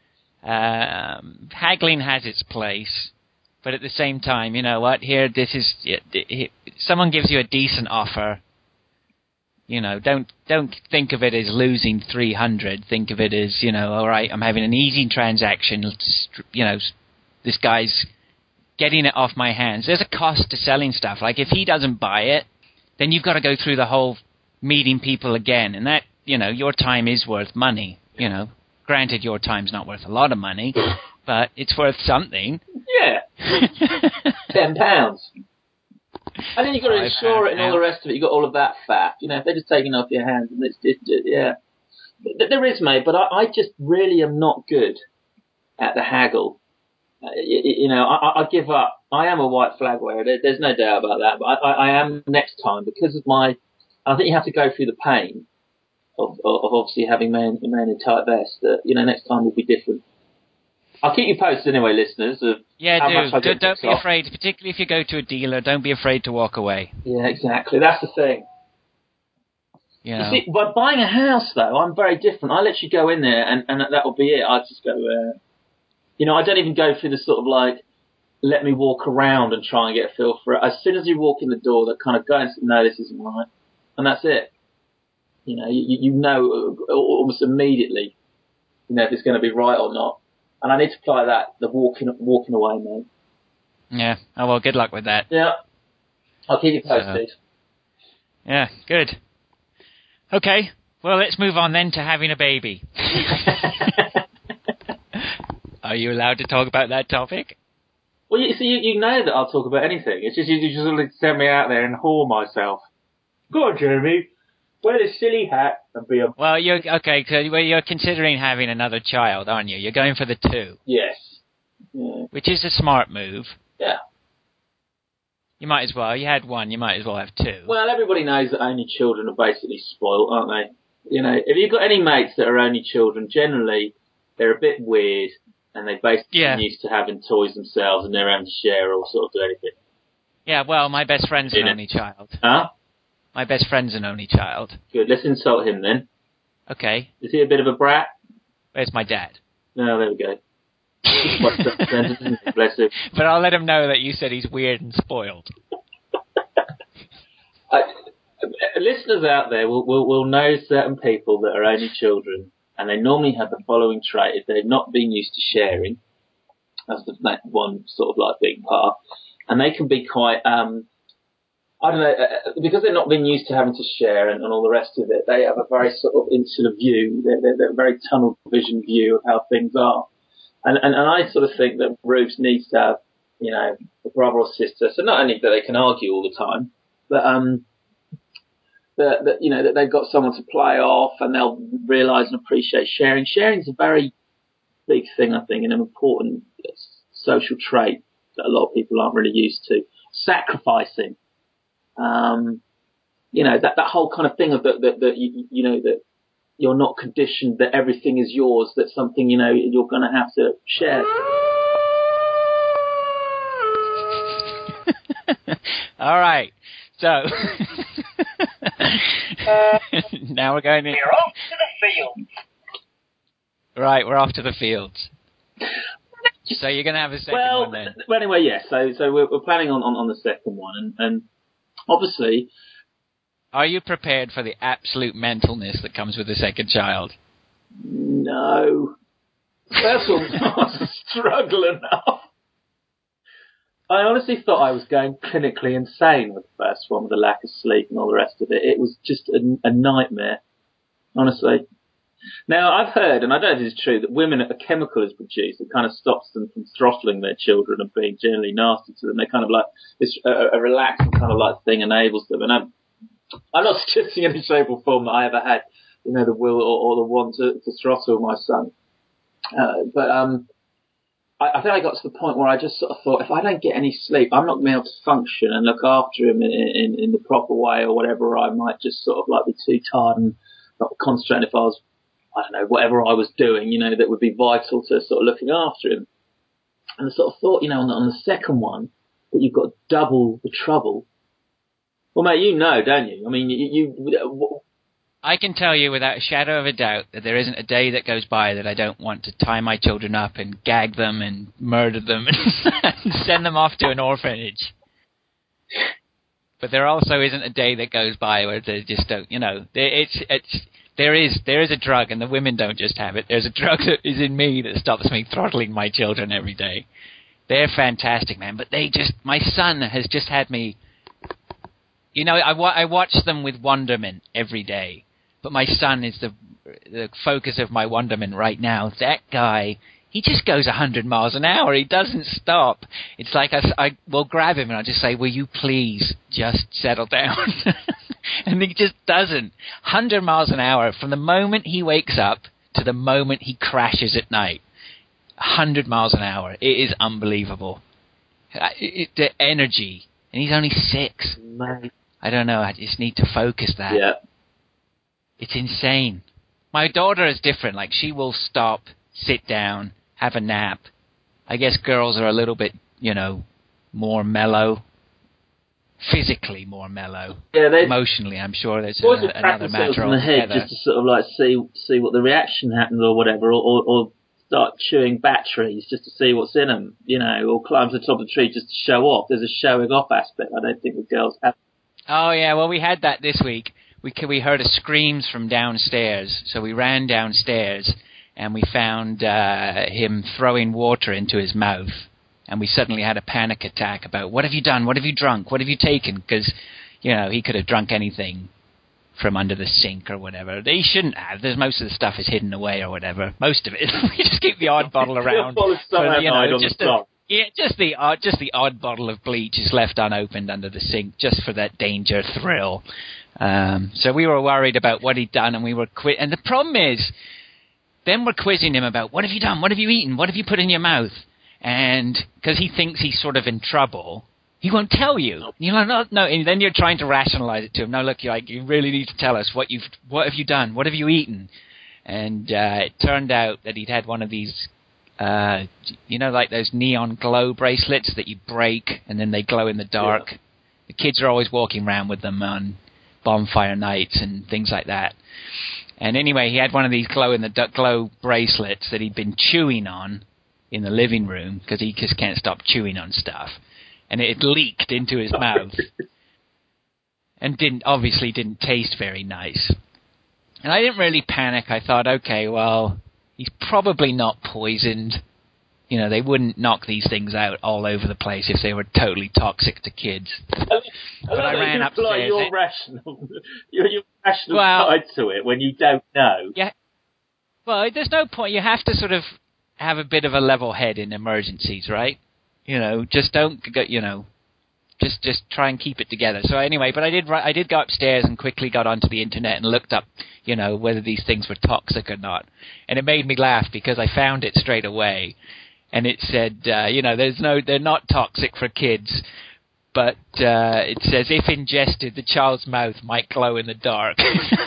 Um, haggling has its place. But at the same time, you know what? Here, this is... Here, someone gives you a decent offer. You know, don't don't think of it as losing three hundred. Think of it as, you know, all right, I'm having an easy transaction. You know, this guy's getting it off my hands. There's a cost to selling stuff. Like, if he doesn't buy it, then you've got to go through the whole meeting people again. And that, you know, your time is worth money, you know. Granted, your time's not worth a lot of money, but it's worth something. Yeah. Ten pounds. And then you've got to insure it and all the rest of it. You've got all of that faff. You know, if they're just taking it off your hands, and it's, it's, it, yeah. There is, mate, but I, I just really am not good at the haggle. Uh, you, you know, I, I give up. I am a white flag wearer. There, there's no doubt about that. But I, I, I am next time because of my. I think you have to go through the pain of, of, of obviously having man, man in tight vest. That, you know, next time will be different. I'll keep you posted anyway, listeners. Of yeah, how do. Much I Don't, don't be off. afraid, particularly if you go to a dealer. Don't be afraid to walk away. Yeah, exactly. That's the thing. You know. You see, by buying a house, though, I'm very different. I literally go in there, and, and that'll be it. I just go, uh, you know, I don't even go through the sort of like, let me walk around and try and get a feel for it. As soon as you walk in the door, they kind of go and say, no, this isn't right, and that's it. You know, you, you know almost immediately, you know, if it's going to be right or not. And I need to apply that, the walking walking away, mate. Yeah. Oh, well, good luck with that. Yeah. I'll keep you posted. So, yeah, good. Okay. Well, let's move on then to having a baby. Are you allowed to talk about that topic? Well, you see, you, you know that I'll talk about anything. It's just you, you just sort of send me out there and whore myself. Go on, Jeremy. Wear the silly hat and be a... Well, you're okay. So well, you're considering having another child, aren't you? You're going for the two. Yes. Yeah. Which is a smart move. Yeah. You might as well. You had one. You might as well have two. Well, everybody knows that only children are basically spoiled, aren't they? You know, if you've got any mates that are only children, generally they're a bit weird and they basically yeah. used to having toys themselves and they're having to share or sort of do anything. Yeah. Well, my best friend's an only child. Huh? My best friend's an only child. Good. Let's insult him then. Okay. Is he a bit of a brat? Where's my dad? No, there we go. Bless him. But I'll let him know that you said he's weird and spoiled. I, listeners out there will, will will know certain people that are only children, and they normally have the following trait: if they've not been used to sharing, that's the one sort of like big part, and they can be quite. Um, I don't know, uh, because they're not being used to having to share and, and all the rest of it, they have a very sort of insular view, they're, they're, they're a very tunnel vision view of how things are. And, and, and I sort of think that Rubes needs to have, you know, a brother or sister, so not only that they can argue all the time, but, um, that, that, you know, that they've got someone to play off and they'll realise and appreciate sharing. Sharing is a very big thing, I think, and an important social trait that a lot of people aren't really used to. Sacrificing. Um, you know, that, that whole kind of thing of that, that, that you, you know, that you're not conditioned that everything is yours, that something, you know, you're going to have to share. All right. So, uh, now we're going in. We're off to the fields. Right, we're off to the fields. So you're going to have a second well, one then? Well, anyway, yes. Yeah, so, so we're, we're planning on, on, on the second one, and, and obviously, are you prepared for the absolute mentalness that comes with the second child? No. First one was a struggle enough. I honestly thought I was going clinically insane with the first one, with the lack of sleep and all the rest of it. It was just a, a nightmare, honestly. Now, I've heard, and I don't know if it's true, that women, a chemical is produced that kind of stops them from throttling their children and being generally nasty to them. They kind of like, this a, a relaxing kind of like thing enables them. And I'm, I'm not suggesting any shape or form that I ever had, you know, the will or, or the want to, to throttle my son. Uh, but, um, I, I think I got to the point where I just sort of thought, if I don't get any sleep, I'm not going to be able to function and look after him in, in, in the proper way or whatever. I might just sort of like be too tired and not concentrate if I was, I don't know, whatever I was doing, you know, that would be vital to sort of looking after him. And I sort of thought, you know, on the, on the second one, that you've got double the trouble. Well, mate, you know, don't you? I mean, you... you I can tell you without a shadow of a doubt that there isn't a day that goes by that I don't want to tie my children up and gag them and murder them and send them off to an orphanage. But there also isn't a day that goes by where they just don't, you know, it's, it's, there is, there is a drug, and the women don't just have it. There's a drug that is in me that stops me throttling my children every day. They're fantastic, man, but they just, my son has just had me, you know, I, wa- I watch them with wonderment every day. But my son is the the focus of my wonderment right now. That guy, he just goes one hundred miles an hour. He doesn't stop. It's like I, I will grab him and I'll just say, will you please just settle down? And he just doesn't. one hundred miles an hour from the moment he wakes up to the moment he crashes at night. one hundred miles an hour. It is unbelievable. It, it, the energy. And he's only six. Mate. I don't know. I just need to focus that. Yeah. It's insane. My daughter is different. Like, she will stop, sit down, have a nap. I guess girls are a little bit, you know, more mellow. Physically more mellow. Yeah, they... Emotionally, I'm sure there's a, another matter in the head just to sort of, like, see see what the reaction happens or whatever, or, or, or start chewing batteries just to see what's in them, you know, or climb to the top of the tree just to show off. There's a showing off aspect I don't think the girls have. Oh, yeah, well, we had that this week. We we heard a screams from downstairs, so we ran downstairs and we found uh, him throwing water into his mouth, and we suddenly had a panic attack about, what have you done? What have you drunk? What have you taken? Because, you know, he could have drunk anything from under the sink or whatever. He shouldn't have. There's most of the stuff is hidden away or whatever. Most of it. We just keep the odd bottle around. For, you know, just a, yeah, just the odd, just the odd bottle of bleach is left unopened under the sink, just for that danger thrill. Um, so we were worried about what he'd done, and we were qui- and the problem is, then we're quizzing him about, what have you done? What have you eaten? What have you put in your mouth? And because he thinks he's sort of in trouble, he won't tell you. You're like, no, no. And then you're trying to rationalize it to him. No, look, you like, you really need to tell us what you've, what have you done? What have you eaten? And uh, it turned out that he'd had one of these, uh, you know, like those neon glow bracelets that you break and then they glow in the dark. Yeah. The kids are always walking around with them on bonfire nights and things like that. And anyway, he had one of these glow in the glow bracelets that he'd been chewing on in the living room because he just can't stop chewing on stuff. And it had leaked into his mouth and didn't obviously didn't taste very nice. And I didn't really panic. I thought, okay, well, he's probably not poisoned. You know, they wouldn't knock these things out all over the place if they were totally toxic to kids. I mean, but I, I ran upstairs. Like your rational, your, your rational well, side to it when you don't know. Yeah. Well, there's no point. You have to sort of have a bit of a level head in emergencies, right? You know, just don't go. You know, just just try and keep it together. So anyway, but I did I did go upstairs and quickly got onto the internet and looked up, you know, whether these things were toxic or not, and it made me laugh because I found it straight away. And it said, uh, you know, there's no, they're not toxic for kids, but uh, it says if ingested, the child's mouth might glow in the dark,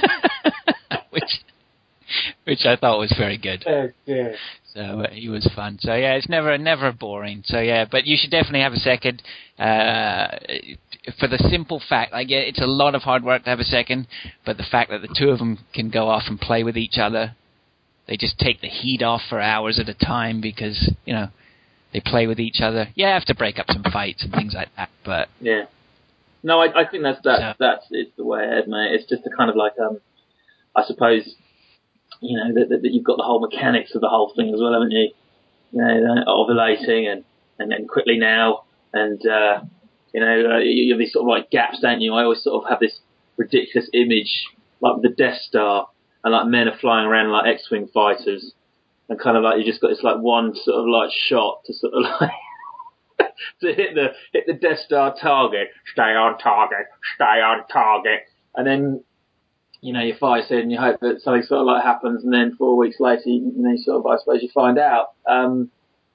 which, which I thought was very good. Oh, yeah. So uh, it was fun. So yeah, it's never, never boring. So yeah, but you should definitely have a second. Uh, for the simple fact, like, yeah, it's a lot of hard work to have a second, but the fact that the two of them can go off and play with each other. They just take the heat off for hours at a time because, you know, they play with each other. Yeah, you have to break up some fights and things like that, but... Yeah. No, I, I think that's that, so. that's it's the way ahead, mate. It's just a kind of like, um, I suppose, you know, that, that, that you've got the whole mechanics of the whole thing as well, haven't you? You know, ovulating and, and then quickly now, and, uh, you know, uh, you have these sort of like gaps, don't you? I always sort of have this ridiculous image, like with the Death Star, and like men are flying around like X-Wing fighters, and kind of like you just got this like one sort of like shot to sort of like to hit the hit the Death Star target, stay on target, stay on target, and then you know you fire it and you hope that something sort of like happens, and then four weeks later, you, you know, sort of I suppose you find out. Um,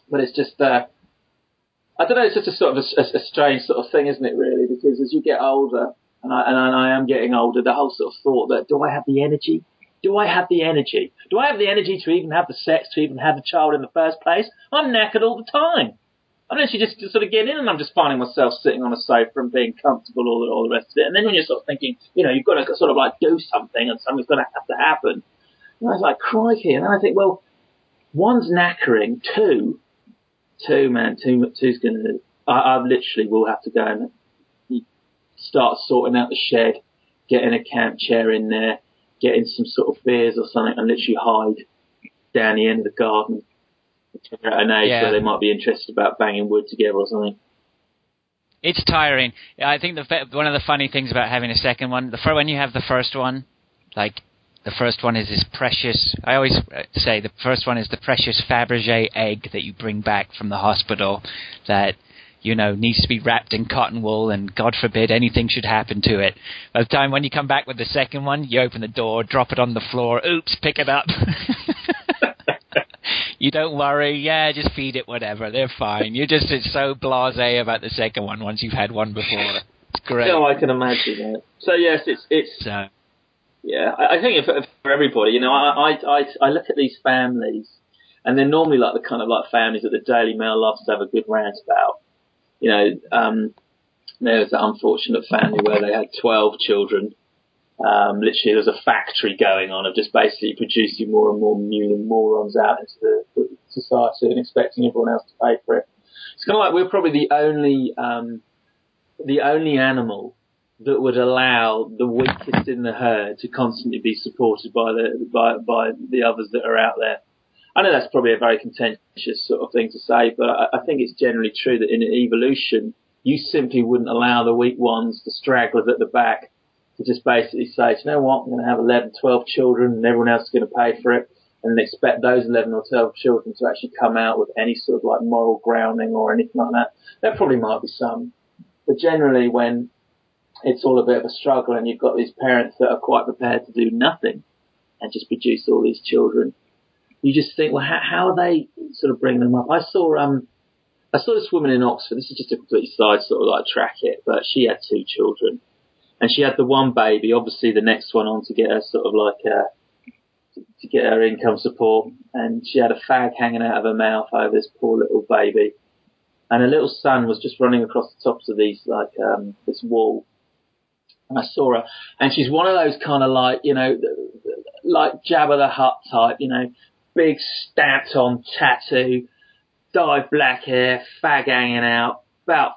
but it's just, uh, I don't know, it's just a sort of a, a, a strange sort of thing, isn't it, really? Because as you get older, and I, and I am getting older, the whole sort of thought that, do I have the energy? Do I have the energy? Do I have the energy to even have the sex, to even have a child in the first place? I'm knackered all the time. I'm actually just sort of getting in, and I'm just finding myself sitting on a sofa and being comfortable, all the, all the rest of it. And then when you're sort of thinking, you know, you've got to sort of like do something, and something's going to have to happen. And I was like, crikey. And then I think, well, one's knackering, two, two, man, two, two's going to, I, I literally will have to go and start sorting out the shed, getting a camp chair in there, getting some sort of beers or something, and literally hide down the end of the garden. At an age yeah. where they might be interested about banging wood together or something. It's tiring. I think the one of the funny things about having a second one, the when you have the first one, like the first one is this precious. I always say the first one is the precious Fabergé egg that you bring back from the hospital, that you know needs to be wrapped in cotton wool, and God forbid anything should happen to it. By the time when you come back with the second one, you open the door, drop it on the floor. Oops, pick it up. You don't worry, yeah, just feed it whatever, they're fine. You're just it's so blasé about the second one once you've had one before. It's great. No, I can imagine that. So yes, it's it's so. yeah. I, I think for, for everybody, you know, I, I I I look at these families, and they're normally like the kind of like families that the Daily Mail loves to have a good rant about. You know, um, there was that unfortunate family where they had twelve children. Um, literally, there was a factory going on of just basically producing more and more mewling morons out into the, the society and expecting everyone else to pay for it. It's kind of like we're probably the only um, the only animal that would allow the weakest in the herd to constantly be supported by the by by the others that are out there. I know that's probably a very contentious sort of thing to say, but I, I think it's generally true that in evolution, you simply wouldn't allow the weak ones, the stragglers at the back, to just basically say, you know what, I'm going to have eleven, twelve children and everyone else is going to pay for it, and then expect those eleven or twelve children to actually come out with any sort of like moral grounding or anything like that. There probably might be some. But generally when it's all a bit of a struggle and you've got these parents that are quite prepared to do nothing and just produce all these children, you just think, well, how, how are they sort of bringing them up? I saw, um, I saw this woman in Oxford. This is just a complete side sort of like track it, but she had two children. And she had the one baby, obviously the next one on to get her sort of like, uh, to, to get her income support. And she had a fag hanging out of her mouth over this poor little baby. And her little son was just running across the tops of these, like, um, this wall. And I saw her. And she's one of those kind of like, you know, like Jabba the Hutt type, you know, big stamped on tattoo, dyed black hair, fag hanging out, about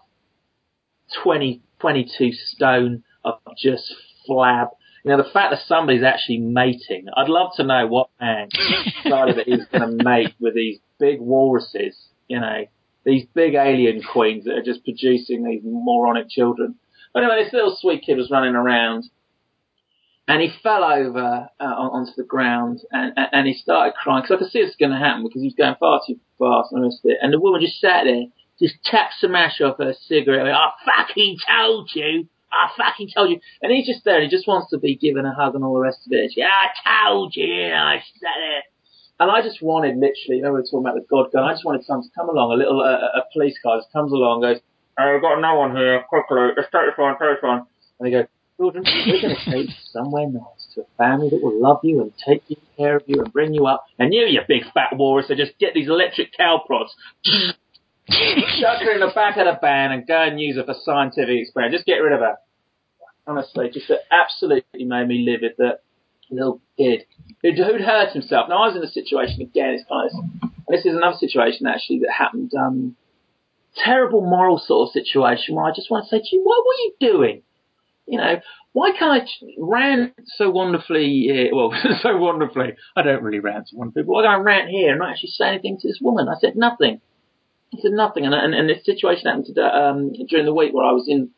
twenty, twenty-two stone of just flab. You know, the fact that somebody's actually mating, I'd love to know what man decided that he was going to mate with these big walruses, you know, these big alien queens that are just producing these moronic children. But anyway, this little sweet kid was running around, and he fell over uh, onto the ground, and, and he started crying, because I could see this was going to happen, because he was going far too fast and the rest of it. And the woman just sat there, just tapped some ash off her cigarette, and went, I fucking told you! I fucking told you! And he's just there, and he just wants to be given a hug and all the rest of it. And she, I told you, and I said it. And I just wanted, literally, you know, we were talking about the God gun, I just wanted someone to come along, a little, uh, a police car just comes along, goes, oh, we've got no one here, quickly, it's totally fine, totally fine. And they go, children, we're going to take you somewhere nice, to a family that will love you and take care of you and bring you up. And you, you big fat walrus, so just get these electric cow prods, chuck her in the back of the van and go and use her for scientific experiment. Just get rid of her. Honestly, just it absolutely made me livid that little kid who'd, who'd hurt himself. Now, I was in a situation, again, it's kind of, and this is another situation actually that happened, um, terrible moral sort of situation where I just want to say to you, what were you doing? You know, why can't I rant so wonderfully, uh, well, so wonderfully, I don't really rant to wonderfully, but why can't I rant here and not actually say anything to this woman? I said nothing. I said nothing. And, and, and this situation happened today, um, during the week where I was in,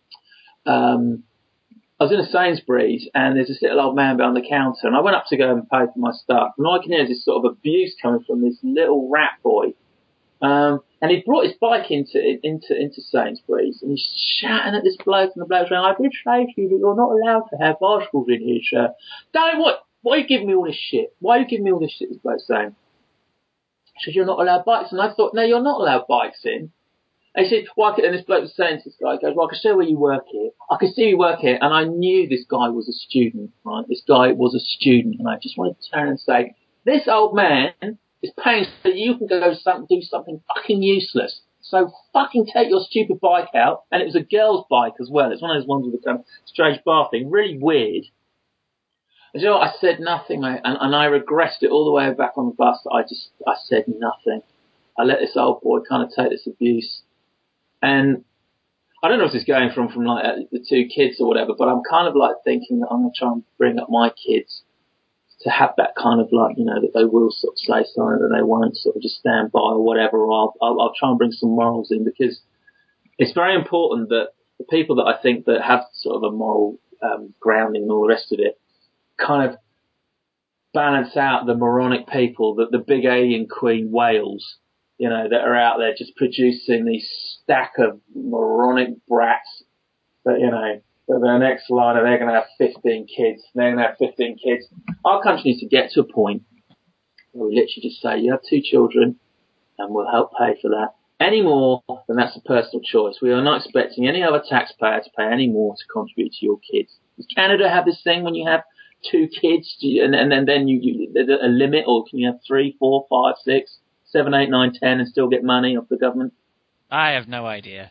um, I was in a Sainsbury's, and there's this little old man behind the counter, and I went up to go and pay for my stuff, and all I can hear is this sort of abuse coming from this little rat boy. Um, and he brought his bike into into into Sainsbury's, and he's shouting at this bloke, and the bloke's saying, I did say to you that you're not allowed to have bicycles in here, sir. Darling, what? Why are you giving me all this shit? Why are you giving me all this shit, this bloke's saying? She said, you're not allowed bikes. And I thought, no, you're not allowed bikes in. And he said, well, I could, and this bloke was saying to this guy, he goes, well, I can show where you work here. I can see you work here. And I knew this guy was a student, right? This guy was a student. And I just wanted to turn and say, this old man is paying so you can go some, do something fucking useless. So fucking take your stupid bike out. And it was a girl's bike as well. It's one of those ones with a kind of strange bar thing. Really weird. And you know what? I said nothing, mate. And, and I regressed it all the way back on the bus. I just, I said nothing. I let this old boy kind of take this abuse. And I don't know if this is going from, from like uh, the two kids or whatever, but I'm kind of like thinking that I'm going to try and bring up my kids to have that kind of like, you know, that they will sort of say something, that they won't sort of just stand by or whatever, or I'll, I'll, I'll try and bring some morals in, because it's very important that the people that I think that have sort of a moral um, grounding and all the rest of it kind of balance out the moronic people, that the big alien queen whales, you know, that are out there just producing these stack of moronic brats that, you know, that the next line, they're going to have fifteen kids. They're going to have fifteen kids. Our country needs to get to a point where we literally just say, you have two children and we'll help pay for that. Any more, then that's a personal choice. We are not expecting any other taxpayer to pay any more to contribute to your kids. Does Canada have this thing when you have two kids and, and, and then you, you, there's a limit, or can you have three, four, five, six, seven, eight, nine, ten and still get money off the government? I have no idea.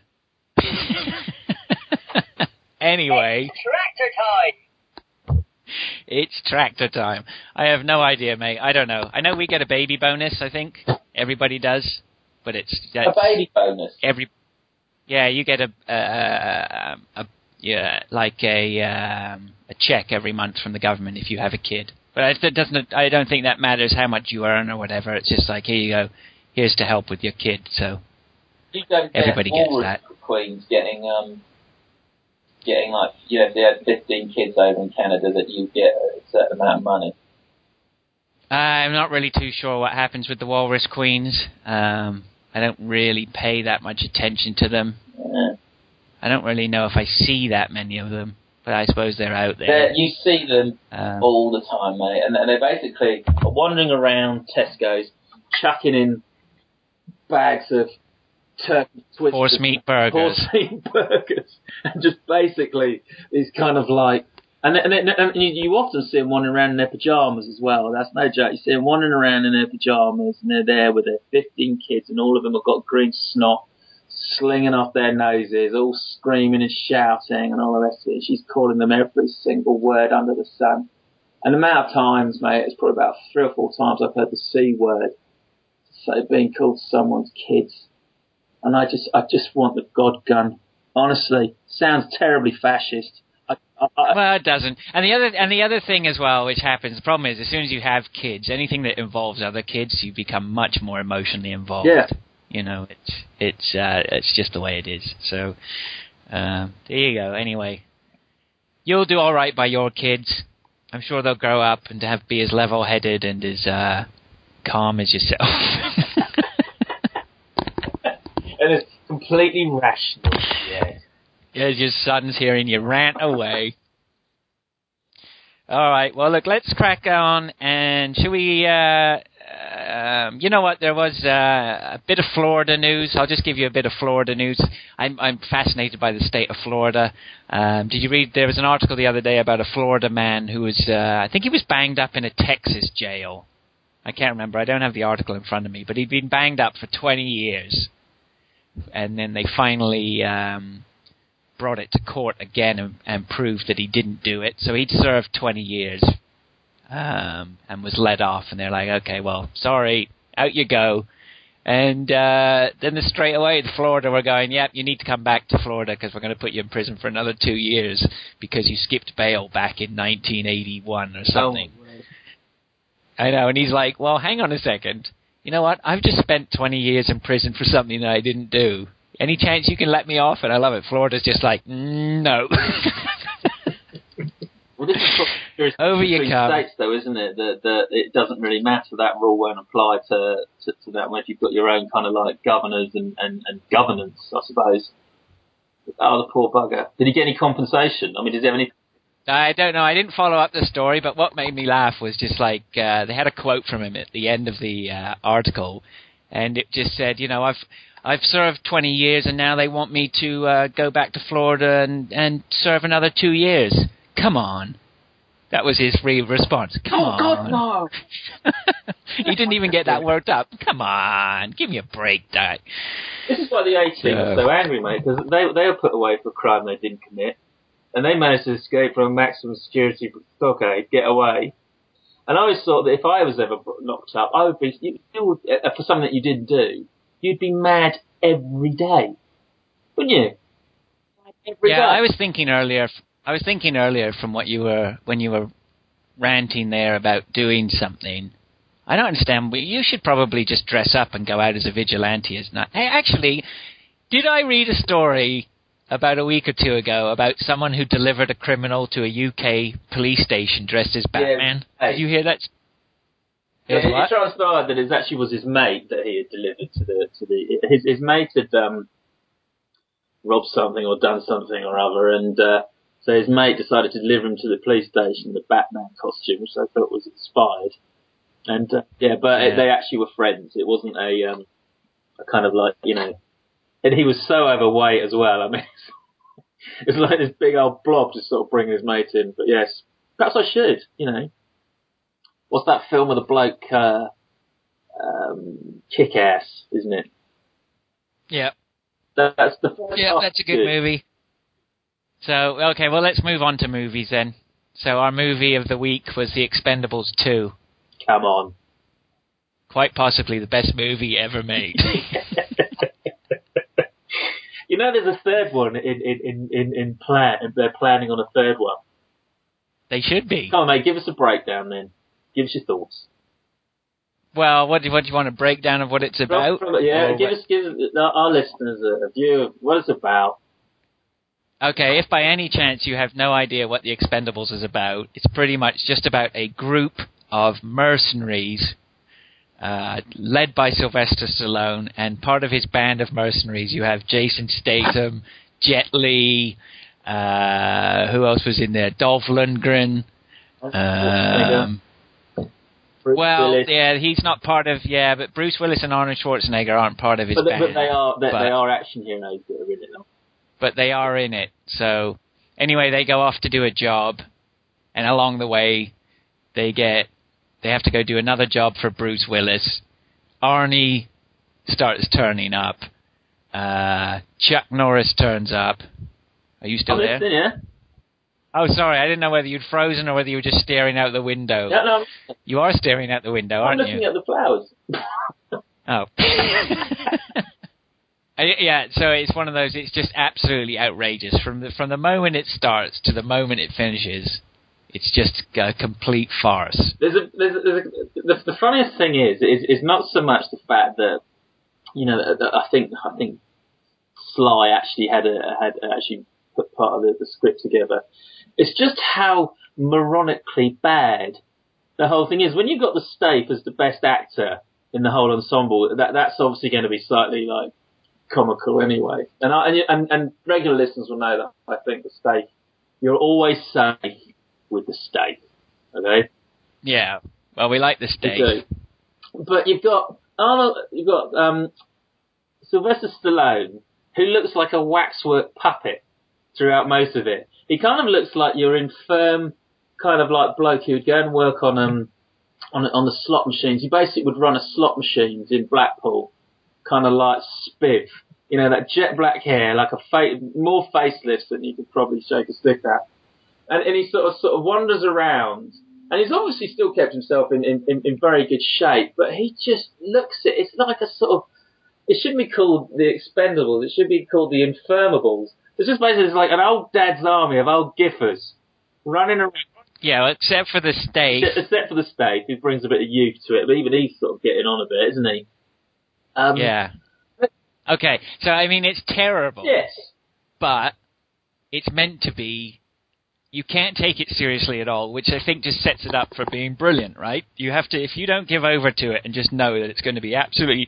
Anyway. It's tractor time! It's tractor time. I have no idea, mate. I don't know. I know we get a baby bonus, I think. Everybody does. But it's... A baby bonus? Every... Yeah, you get a... a, a yeah, like a um, a check every month from the government if you have a kid. But it doesn't. I don't think that matters how much you earn or whatever. It's just like, here you go. Here's to help with your kid. So you don't get everybody gets that. Queens getting... um. Getting like, you know, if they had fifteen kids over in Canada, that you get a certain amount of money. I'm not really too sure what happens with the Walrus Queens. Um, I don't really pay that much attention to them. Yeah. I don't really know if I see that many of them, but I suppose they're out there. They're, you see them um, all the time, mate, and, and they're basically wandering around Tesco's, chucking in bags of turkey twisted horse meat burgers, horse meat burgers, and just basically these kind of like, and, and, and you, you often see them wandering around in their pajamas as well. That's no joke. You see them wandering around in their pajamas, and they're there with their fifteen kids, and all of them have got green snot slinging off their noses, all screaming and shouting, and all the rest of it. She's calling them every single word under the sun. And the amount of times, mate, it's probably about three or four times I've heard the C word, so being called someone's kids. And I just, I just want the God gun. Honestly, sounds terribly fascist. I, I, I, well, it doesn't. And the other, and the other thing as well, which happens, the problem is, as soon as you have kids, anything that involves other kids, you become much more emotionally involved. Yeah. You know, it's, it's, uh, it's just the way it is. So, uh, there you go. Anyway, you'll do all right by your kids. I'm sure they'll grow up and have be as level-headed and as uh, calm as yourself. And it's completely rational. Yeah. Yeah, your son's hearing you rant away. All right. Well, look, let's crack on. And should we... Uh, um, you know what? There was uh, a bit of Florida news. I'll just give you a bit of Florida news. I'm, I'm fascinated by the state of Florida. Um, did you read? There was an article the other day about a Florida man who was... Uh, I think he was banged up in a Texas jail. I can't remember. I don't have the article in front of me. But he'd been banged up for twenty years. And then they finally um, brought it to court again and, and proved that he didn't do it. So he'd served twenty years um, and was let off. And they're like, okay, well, sorry, out you go. And uh, then the straight away, the Florida were going, yep, you need to come back to Florida because we're going to put you in prison for another two years because you skipped bail back in nineteen eighty-one or something. Oh, I know. And he's like, well, hang on a second. You know what? I've just spent twenty years in prison for something that I didn't do. Any chance you can let me off? And I love it. Florida's just like, mm, no. Well, this is over you come. States, though, isn't it? That that it doesn't really matter. That rule won't apply to to, to that when you've got your own kind of like governors and, and, and governance, I suppose. Oh, the poor bugger. Did he get any compensation? I mean, does he have any I don't know. I didn't follow up the story, but what made me laugh was just like uh, they had a quote from him at the end of the uh, article, and it just said, you know, I've I've served twenty years, and now they want me to uh, go back to Florida and, and serve another two years. Come on. That was his re- response. Come oh, on. God, no. He didn't even get that worked up. Come on. Give me a break, Dad. This is why the A-Team So- are so angry, mate, because they, they were put away for a crime they didn't commit. And they managed to escape from a maximum security stockade, get away. And I always thought that if I was ever knocked up, I would be, you, you, for something that you didn't do, you'd be mad every day. Wouldn't you? Every yeah, day. I was thinking earlier, I was thinking earlier from what you were, when you were ranting there about doing something. I don't understand. You should probably just dress up and go out as a vigilante. Isn't it? Hey, actually, did I read a story about a week or two ago about someone who delivered a criminal to a U K police station dressed as Batman? Yeah, hey. Did you hear that? Yeah, It was it what? transpired that it actually was his mate that he had delivered to the to the his his mate had um, robbed something or done something or other, and uh, so his mate decided to deliver him to the police station in the Batman costume, which I thought was inspired. And uh, yeah, but Yeah. It, they actually were friends. It wasn't a um, a kind of like, you know, and he was so overweight as well. I mean, it's like this big old blob just sort of bringing his mate in. But yes, perhaps I should, you know. What's that film with the bloke, uh, um, Kick-Ass, isn't it? Yeah. That, that's the first Yeah, half that's a is good movie. So, okay, well, let's move on to movies then. So our movie of the week was The Expendables two. Come on. Quite possibly the best movie ever made. You know, there's a third one in in in in, in plan. They're planning on a third one. They should be. Come on, mate, give us a breakdown then. Give us your thoughts. Well, what do, what do you want, a breakdown of what it's about? From, from, yeah, Or give what- us give our our listeners a, a view of what it's about. Okay, if by any chance you have no idea what The Expendables is about, it's pretty much just about a group of mercenaries uh, led by Sylvester Stallone, and part of his band of mercenaries you have Jason Statham, Jet Li, uh, who else was in there? Dolph Lundgren. Um, Bruce well, Willis. yeah, he's not part of, yeah, but Bruce Willis and Arnold Schwarzenegger aren't part of his but, they- band. but they are they, but- they are action heroes that are in it. Though. but they are in it. So anyway, they go off to do a job, and along the way, they get they have to go do another job for Bruce Willis. Arnie starts turning up. Uh, Chuck Norris turns up. Are you still I'm there? listening, yeah. Oh, sorry, I didn't know whether you'd frozen or whether you were just staring out the window. Yeah, no, You are staring out the window, I'm aren't looking you? at the flowers. Oh. I- yeah, so it's one of those, it's just absolutely outrageous. From the from the moment it starts to the moment it finishes, it's just a complete farce. There's a, there's a, there's a, the, the funniest thing is, is is not so much the fact that, you know, that, that I think I think Sly actually had a had actually put part of the, the script together. It's just how moronically bad the whole thing is. When you've got the Stape as the best actor in the whole ensemble, that that's obviously going to be slightly like comical anyway. And I, and, and and regular listeners will know that I think the Stape, you're always safe with the Stape. Okay. Yeah, well, we like the You steak. do. But you've got Arnold, you've got um, Sylvester Stallone, who looks like a waxwork puppet throughout most of it. He kind of looks like your infirm kind of like bloke who would go and work on um on on the slot machines. He basically would run a slot machines in Blackpool, kind of like Spiv. You know, that jet black hair, like a fa- more facelifts than you could probably shake a stick at. And, and he sort of sort of wanders around. And he's obviously still kept himself in, in, in very good shape, but he just looks at it's like a sort of, it shouldn't be called the Expendables, it should be called the Infirmables. It's just basically it's like an old dad's army of old giffers running around. Yeah, well, except for the steak. Except for the Stape, who brings a bit of youth to it, but even he's sort of getting on a bit, isn't he? Um, Yeah. Okay, so I mean, it's terrible. Yes. But it's meant to be. You can't take it seriously at all, which I think just sets it up for being brilliant, right? You have to, if you don't give over to it and just know that it's going to be absolutely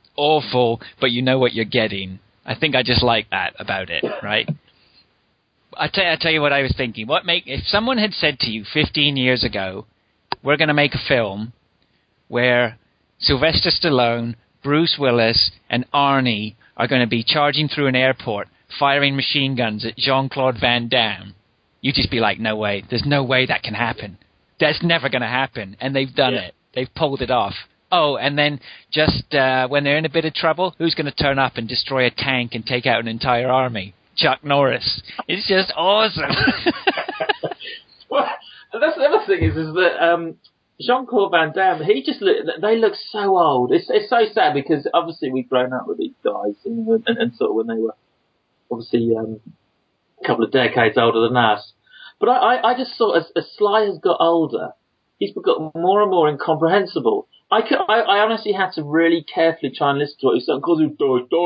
awful, but you know what you're getting. I think I just like that about it, right? I tell, I tell you what I was thinking. What make if someone had said to you fifteen years ago, we're going to make a film where Sylvester Stallone, Bruce Willis, and Arnie are going to be charging through an airport, firing machine guns at Jean-Claude Van Damme, you'd just be like, no way. There's no way that can happen. That's never going to happen. And they've done yeah. it. They've pulled it off. Oh, and then just uh, when they're in a bit of trouble, who's going to turn up and destroy a tank and take out an entire army? Chuck Norris. It's just awesome. Well, that's the other thing is, is that um, Jean-Claude Van Damme, he just look, they look so old. It's it's so sad because obviously we've grown up with these guys and, and, and sort of when they were obviously um, a couple of decades older than us. But I, I, I just thought as, as Sly has got older, he's got more and more incomprehensible. I, could, I, I honestly had to really carefully try and listen to what he said because he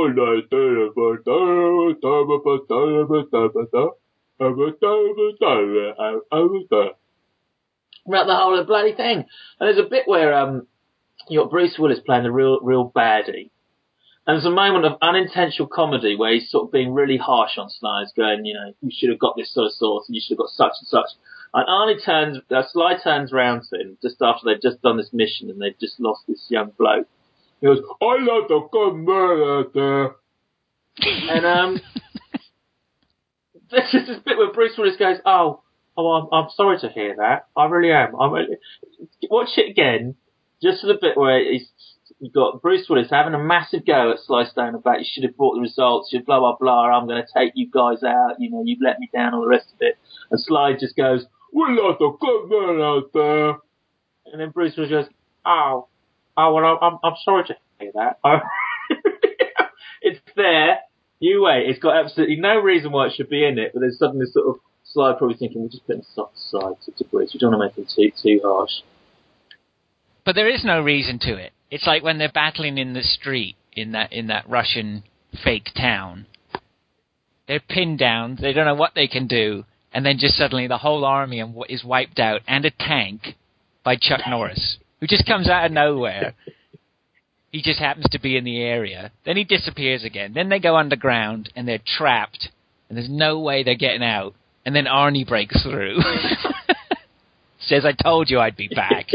throughout the whole of the bloody thing. And there's a bit where um, you got Bruce Willis playing the real real baddie. And there's a moment of unintentional comedy where he's sort of being really harsh on Sly, going, you know, you should have got this sort of sauce and you should have got such and such. And Arnie turns, uh, Sly turns round to him just after they've just done this mission and they've just lost this young bloke. He goes, I love the good man out there. And um, there's just this bit where Bruce Willis goes, oh, oh, I'm, I'm sorry to hear that. I really am. I'm really... Watch it again, just for the bit where he's, you've got Bruce Willis having a massive go at Sly Stone about you should have brought the results, you blah, blah, blah, I'm going to take you guys out, you know, you've let me down, all the rest of it. And Sly just goes, we lost a good man out there. And then Bruce Willis goes, oh, oh, well, I'm, I'm sorry to hear that. It's there. You wait. It's got absolutely no reason why it should be in it, but there's suddenly sort of Sly probably thinking, we'll just put him soft side to, to Bruce. We don't want to make him too, too harsh. But there is no reason to it. It's like when they're battling in the street in that in that Russian fake town. They're pinned down. They don't know what they can do. And then just suddenly the whole army is wiped out, and a tank by Chuck Norris, who just comes out of nowhere. He just happens to be in the area. Then he disappears again. Then they go underground, and they're trapped, and there's no way they're getting out. And then Arnie breaks through. Says, I told you I'd be back.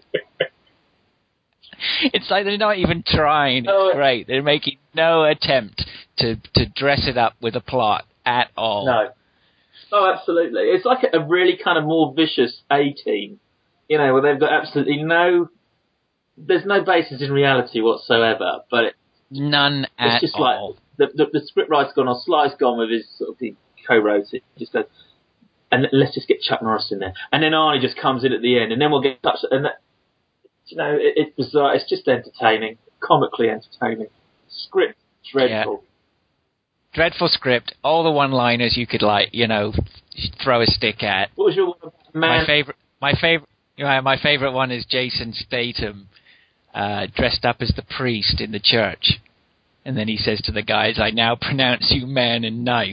It's like they're not even trying. It's great. They're making no attempt to, to dress it up with a plot at all. No. Oh, absolutely. It's like a really kind of more vicious A-team, you know, where they've got absolutely no, there's no basis in reality whatsoever, but it, none at it's just all. Like the, the, the script writer's gone, or Sly's gone with his sort of, he co-wrote it, just goes, and let's just get Chuck Norris in there. And then Arnie just comes in at the end, and then we'll get touched, and that, you know, it, it's bizarre, it's just entertaining, comically entertaining. Script, dreadful. Yeah. Dreadful script, all the one-liners you could, like, you know, throw a stick at. What was your man? My favorite, my favorite, you know, my favorite one is Jason Statham, uh, dressed up as the priest in the church, and then he says to the guys, "I now pronounce you man and knife,"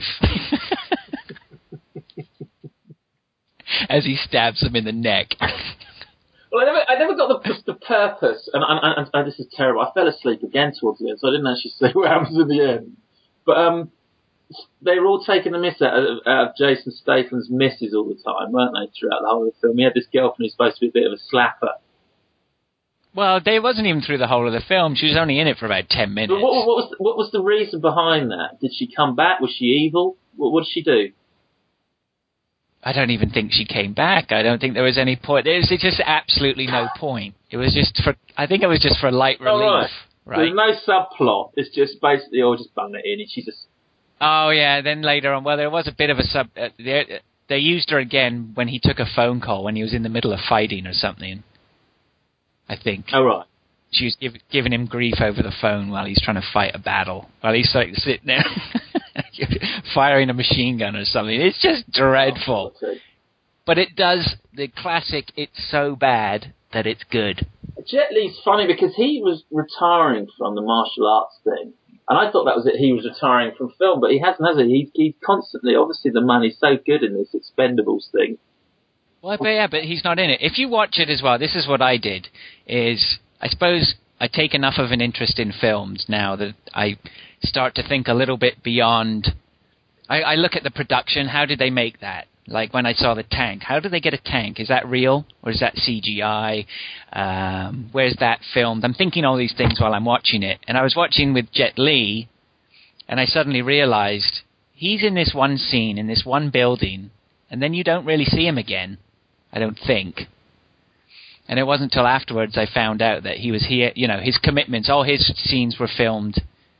as he stabs them in the neck. Well, I never, I never got the the purpose, and, and, and, and this is terrible. I fell asleep again towards the end, so I didn't actually see what happens in the end. But um, they were all taking the miss out of, out of Jason Statham's misses all the time, weren't they, throughout the whole of the film? He had this girlfriend who's supposed to be a bit of a slapper. Well, they wasn't even through the whole of the film. She was only in it for about ten minutes. But what, what, was, what was the reason behind that? Did she come back? Was she evil? What, what did she do? I don't even think she came back. I don't think there was any point. There was just absolutely no point. It was just for, I think it was just for light relief. Oh, right. Right. There's no subplot. It's just basically, oh, just bung it in, and she just... Oh, yeah, then later on, well, there was a bit of a sub... Uh, they, they used her again when he took a phone call, when he was in the middle of fighting or something, I think. Oh, right. She was give, giving him grief over the phone while he's trying to fight a battle, while he's like sitting there firing a machine gun or something. It's just dreadful. Oh, okay. But it does the classic, it's so bad that it's good. Jet Li's funny because he was retiring from the martial arts thing, and I thought that was it. He was retiring from film, but he hasn't, has he? He's, he's constantly, obviously, the money's so good in this Expendables thing. Well, but yeah, but he's not in it. If you watch it as well, this is what I did. Is I suppose I take enough of an interest in films now that I start to think a little bit beyond I, I look at the production. How did they make that? Like when I saw the tank, how did they get a tank? Is that real or is that C G I? Um, where's that filmed? I'm thinking all these things while I'm watching it. And I was watching with Jet Li, and I suddenly realized he's in this one scene, in this one building, and then you don't really see him again, I don't think. And it wasn't until afterwards I found out that he was here, you know, his commitments, all his scenes were filmed,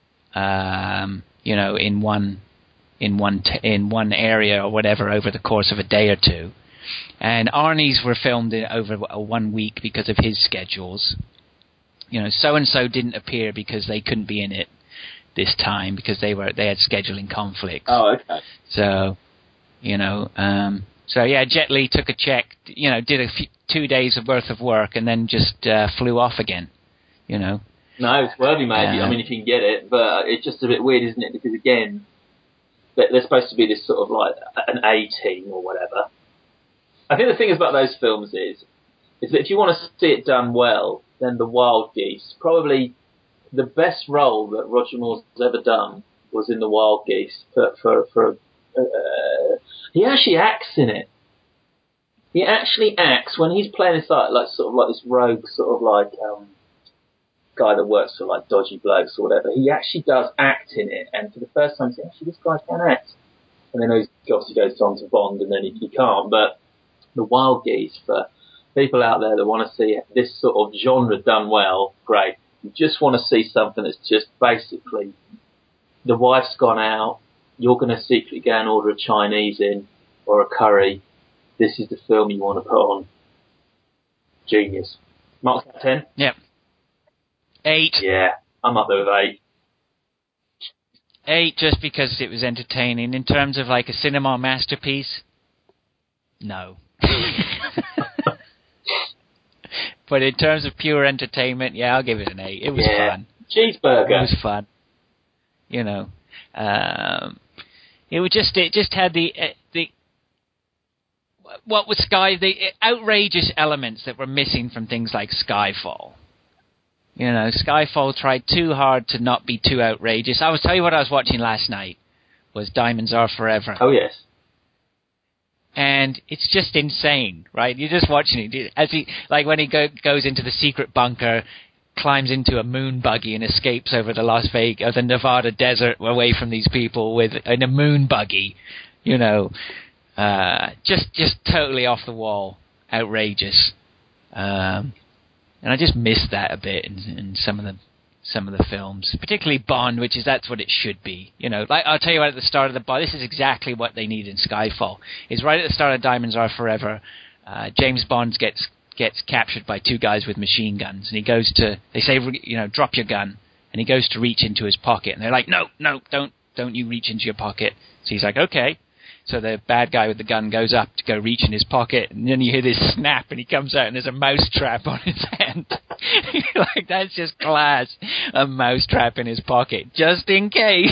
um, you know, in one... in one t- in one area or whatever over the course of a day or two. And Arnie's were filmed in over a one week because of his schedules. You know, so-and-so didn't appear because they couldn't be in it this time because they were they had scheduling conflicts. Oh, okay. So, you know, um, so yeah, Jet Li took a check, you know, did a few, two days of worth of work and then just uh, flew off again, you know. No, it's worthy maybe. Uh, I mean, if you can get it, but it's just a bit weird, isn't it? Because again, they're supposed to be this sort of like an A team or whatever. I think the thing about those films is, is that if you want to see it done well, then The Wild Geese, probably the best role that Roger Moore's ever done was in The Wild Geese. For for, for uh, he actually acts in it. He actually acts when he's playing this like, like sort of like this rogue sort of like um, guy that works for like dodgy blokes or whatever. He actually does act in it, and for the first time, he's like, actually this guy can act. And then he obviously goes on to Bond, and then he, he can't. But The Wild Geese, for people out there that want to see this sort of genre done well, great. You just want to see something that's just basically the wife's gone out, you're going to secretly go and order a Chinese in or a curry. This is the film you want to put on. Genius. Mark's out ten? Yep. Eight. Yeah, I'm up there with eight. Eight just because it was entertaining. In terms of like a cinema masterpiece, no. But in terms of pure entertainment, yeah, I'll give it an eight. It was yeah. fun. Cheeseburger. It was fun. You know, um, it was just it just had the uh, the what was Sky the outrageous elements that were missing from things like Skyfall. You know, Skyfall tried too hard to not be too outrageous. I was tell you what I was watching last night was Diamonds Are Forever. Oh yes. And it's just insane, right? You're just watching it as he, like when he go, goes into the secret bunker, climbs into a moon buggy and escapes over the Las Vegas, or the Nevada desert, away from these people with in a moon buggy. You know, uh, just just totally off the wall, outrageous. Um, and I just missed that a bit in, in some of the some of the films, particularly Bond, which is that's what it should be. You know, like I'll tell you what, at the start of the Bond, this is exactly what they need in Skyfall. Is right at the start of Diamonds Are Forever, uh, James Bond gets gets captured by two guys with machine guns, and he goes to they say, you know, drop your gun, and he goes to reach into his pocket, and they're like, no, no, don't don't you reach into your pocket. So he's like, okay. So the bad guy with the gun goes up to go reach in his pocket, and then you hear this snap, and he comes out, and there's a mouse trap on his hand. Like, that's just class. A mouse trap in his pocket, just in case.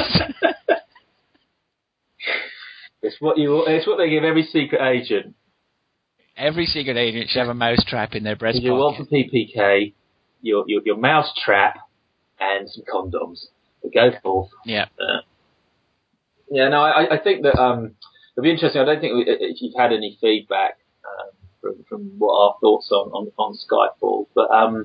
It's what you. It's what they give every secret agent. Every secret agent should have a mouse trap in their breast pocket. You want for P P K, your your your mouse trap, and some condoms. So go forth. Yeah. Uh, yeah. No, I, I think that um, it'll be interesting. I don't think we, if you've had any feedback um, from from what our thoughts on on, on Skyfall, but um,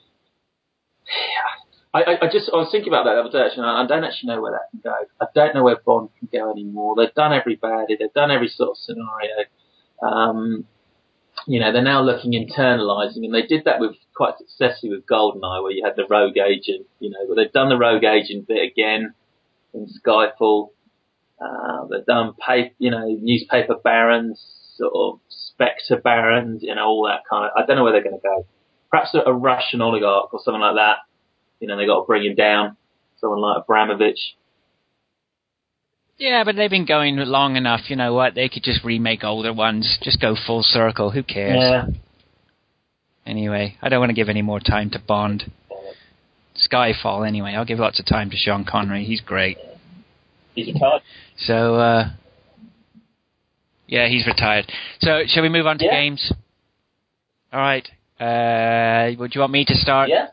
I, I, I just I was thinking about that the other day. Actually, I don't actually know where that can go. I don't know where Bond can go anymore. They've done every baddie. They've done every sort of scenario. Um, you know, they're now looking internalising, and they did that with quite successfully with GoldenEye, where you had the rogue agent. You know, but they've done the rogue agent bit again in Skyfall. Uh, they've done, pay, you know, newspaper barons, sort of Spectre barons, you know, all that kind of. I don't know where they're going to go. Perhaps a, a Russian oligarch or something like that. You know, they got to bring him down. Someone like Abramovich. Yeah, but they've been going long enough. You know what? They could just remake older ones. Just go full circle. Who cares? Yeah. Anyway, I don't want to give any more time to Bond. Skyfall, anyway. I'll give lots of time to Sean Connery. He's great. He's retired. So, uh, yeah, he's retired. So, shall we move on to yeah. games? All right. Uh, would you want me to start? Yeah.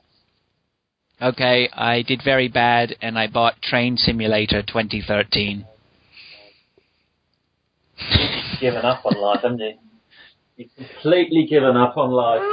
Okay, I did very bad, and I bought Train Simulator twenty thirteen. given up on life, haven't you? You've completely given up on life.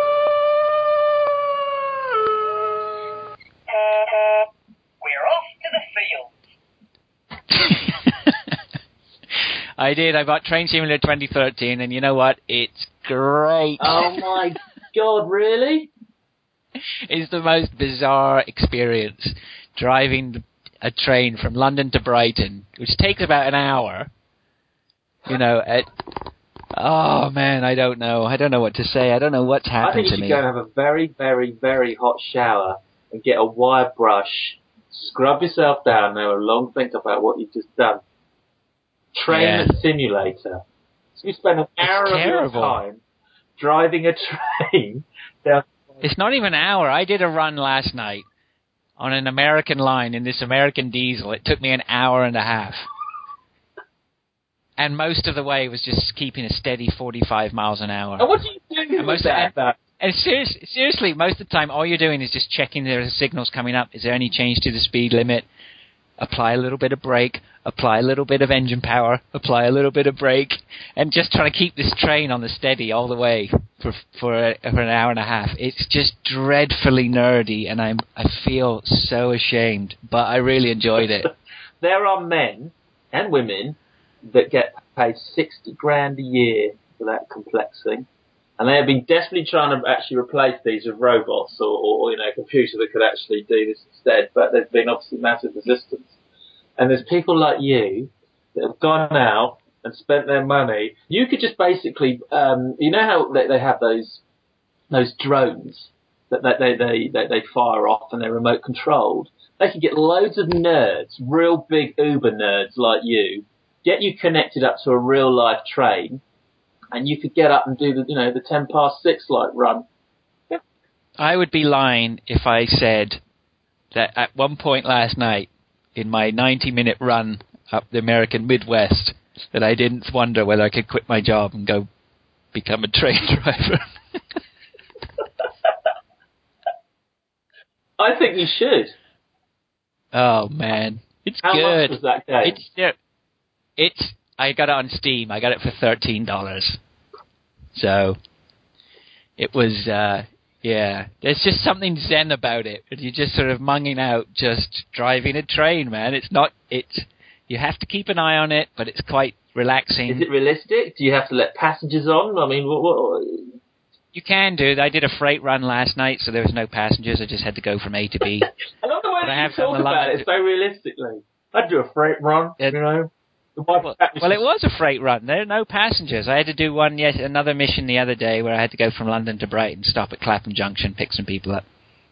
We're off to the field. I did. I bought Train Simulator twenty thirteen, and you know what? It's great. Oh my God, really? It's the most bizarre experience, driving a train from London to Brighton, which takes about an hour. You know, at, oh man, I don't know. I don't know what to say. I don't know what's happened I think you to should me. go and have a very, very, very hot shower and get a wire brush, scrub yourself down, and have a long think about what you've just done. Train Yeah. simulator. So you spend an hour of your terrible. time driving a train down. It's not even an hour. I did a run last night on an American line in this American diesel. It took me an hour and a half. And most of the way was just keeping a steady forty-five miles an hour. And what do you do And with most that? of the, and serious, seriously, most of the time, all you're doing is just checking there are signals coming up. Is there any change to the speed limit? Apply a little bit of brake. Apply a little bit of engine power. Apply a little bit of brake. And just trying to keep this train on the steady all the way for for, a, for an hour and a half. It's just dreadfully nerdy, and I'm I feel so ashamed. But I really enjoyed it. There are men and women that get paid sixty grand a year for that complex thing. And they have been desperately trying to actually replace these with robots or, or, you know, a computer that could actually do this instead. But there's been obviously massive resistance. And there's people like you that have gone out and spent their money. You could just basically, um, you know how they, they have those those drones that, that they, they, they, they fire off and they're remote controlled? They could get loads of nerds, real big Uber nerds like you, get you connected up to a real life train, and you could get up and do the, you know, the ten past six like run. Yeah. I would be lying if I said that at one point last night, in my ninety minute run up the American Midwest, that I didn't wonder whether I could quit my job and go become a train driver. I think you should. Oh man, it's How good. much was that game? It's it's. I got it on Steam. I got it for thirteen dollars. So it was. Uh, Yeah, there's just something zen about it. You're just sort of munging out, just driving a train, man. It's not, it's, you have to keep an eye on it, but it's quite relaxing. Is it realistic? Do you have to let passengers on? I mean, what, what? You can do it. I did a freight run last night, so there was no passengers. I just had to go from A to B. I love the way But I that have you done talk a lot about of it so realistically. I'd do a freight run, It- you know. Well, well, it was a freight run. There are no passengers. I had to do one, yes, another mission the other day where I had to go from London to Brighton, stop at Clapham Junction, pick some people up.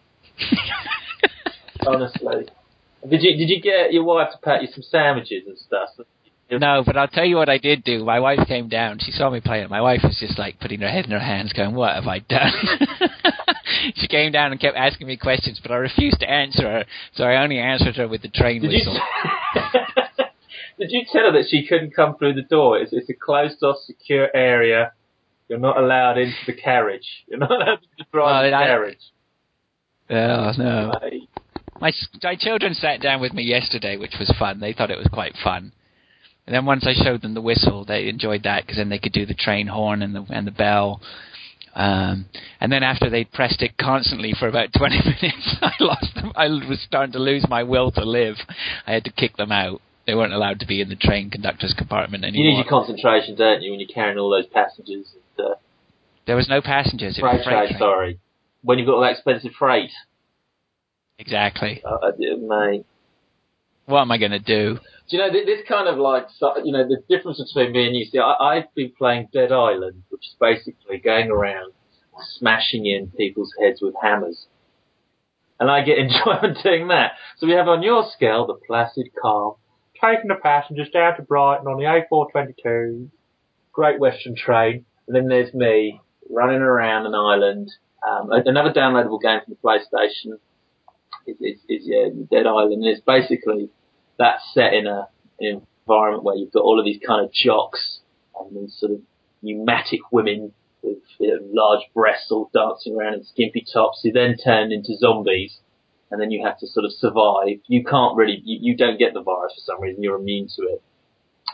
Honestly. Did you did you get your wife to pack you some sandwiches and stuff? No, but I'll tell you what I did do. My wife came down. She saw me play it. My wife was just like putting her head in her hands going, what have I done? She came down and kept asking me questions, but I refused to answer her, so I only answered her with the train Did whistle. you, did you tell her that she couldn't come through the door? It's, it's a closed-off, secure area. You're not allowed into the carriage. You're not allowed to drive Well, the I- carriage. Oh, no. Right. My, my children sat down with me yesterday, which was fun. They thought it was quite fun. And then once I showed them the whistle, they enjoyed that because then they could do the train horn and the and the bell. Um, and then after they pressed it constantly for about twenty minutes, I lost them. I was starting to lose my will to live. I had to kick them out. They weren't allowed to be in the train conductor's compartment You anymore. need your concentration, don't you, when you're carrying all those passengers? And, uh, There was no passengers. It was freight a freight train, train. sorry. When you've got all that expensive freight. Exactly. Uh, mate. What am I going to do? Do you know, this kind of like, you know, the difference between me and you, see, I, I've been playing Dead Island, which is basically going around smashing in people's heads with hammers. And I get enjoyment doing that. So we have on your scale the placid calm, taking the passengers down to Brighton on the A four twenty-two, Great Western Train, and then there's me running around an island. Um, another downloadable game from the PlayStation is, is, is yeah, Dead Island. And it's basically that set in a an environment where you've got all of these kind of jocks and these sort of pneumatic women with you know, large breasts all dancing around in skimpy tops who then turn into zombies, and then you have to sort of survive. You can't really, you, you don't get the virus for some reason, you're immune to it.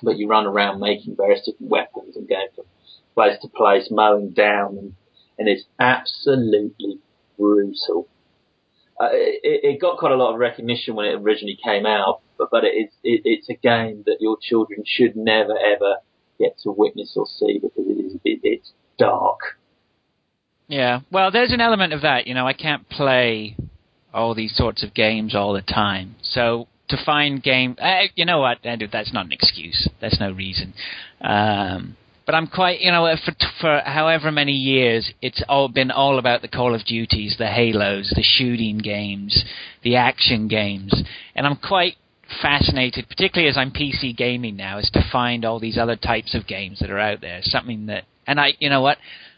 but you run around making various different weapons and going from place to place, mowing down, and, and it's absolutely brutal. Uh, it, it got quite a lot of recognition when it originally came out, but, but it is, it, it's a game that your children should never ever get to witness or see because it is it, it's dark. Yeah, well, there's an element of that. You know, I can't play all these sorts of games all the time. So to find game, uh, you know what, Andrew, that's not an excuse. That's no reason. Um, but I'm quite, you know, for for however many years, it's all been all about the Call of Duties, the Halos, the shooting games, the action games, and I'm quite fascinated, particularly as I'm P C gaming now, is to find all these other types of games that are out there. Something that, and I, you know what.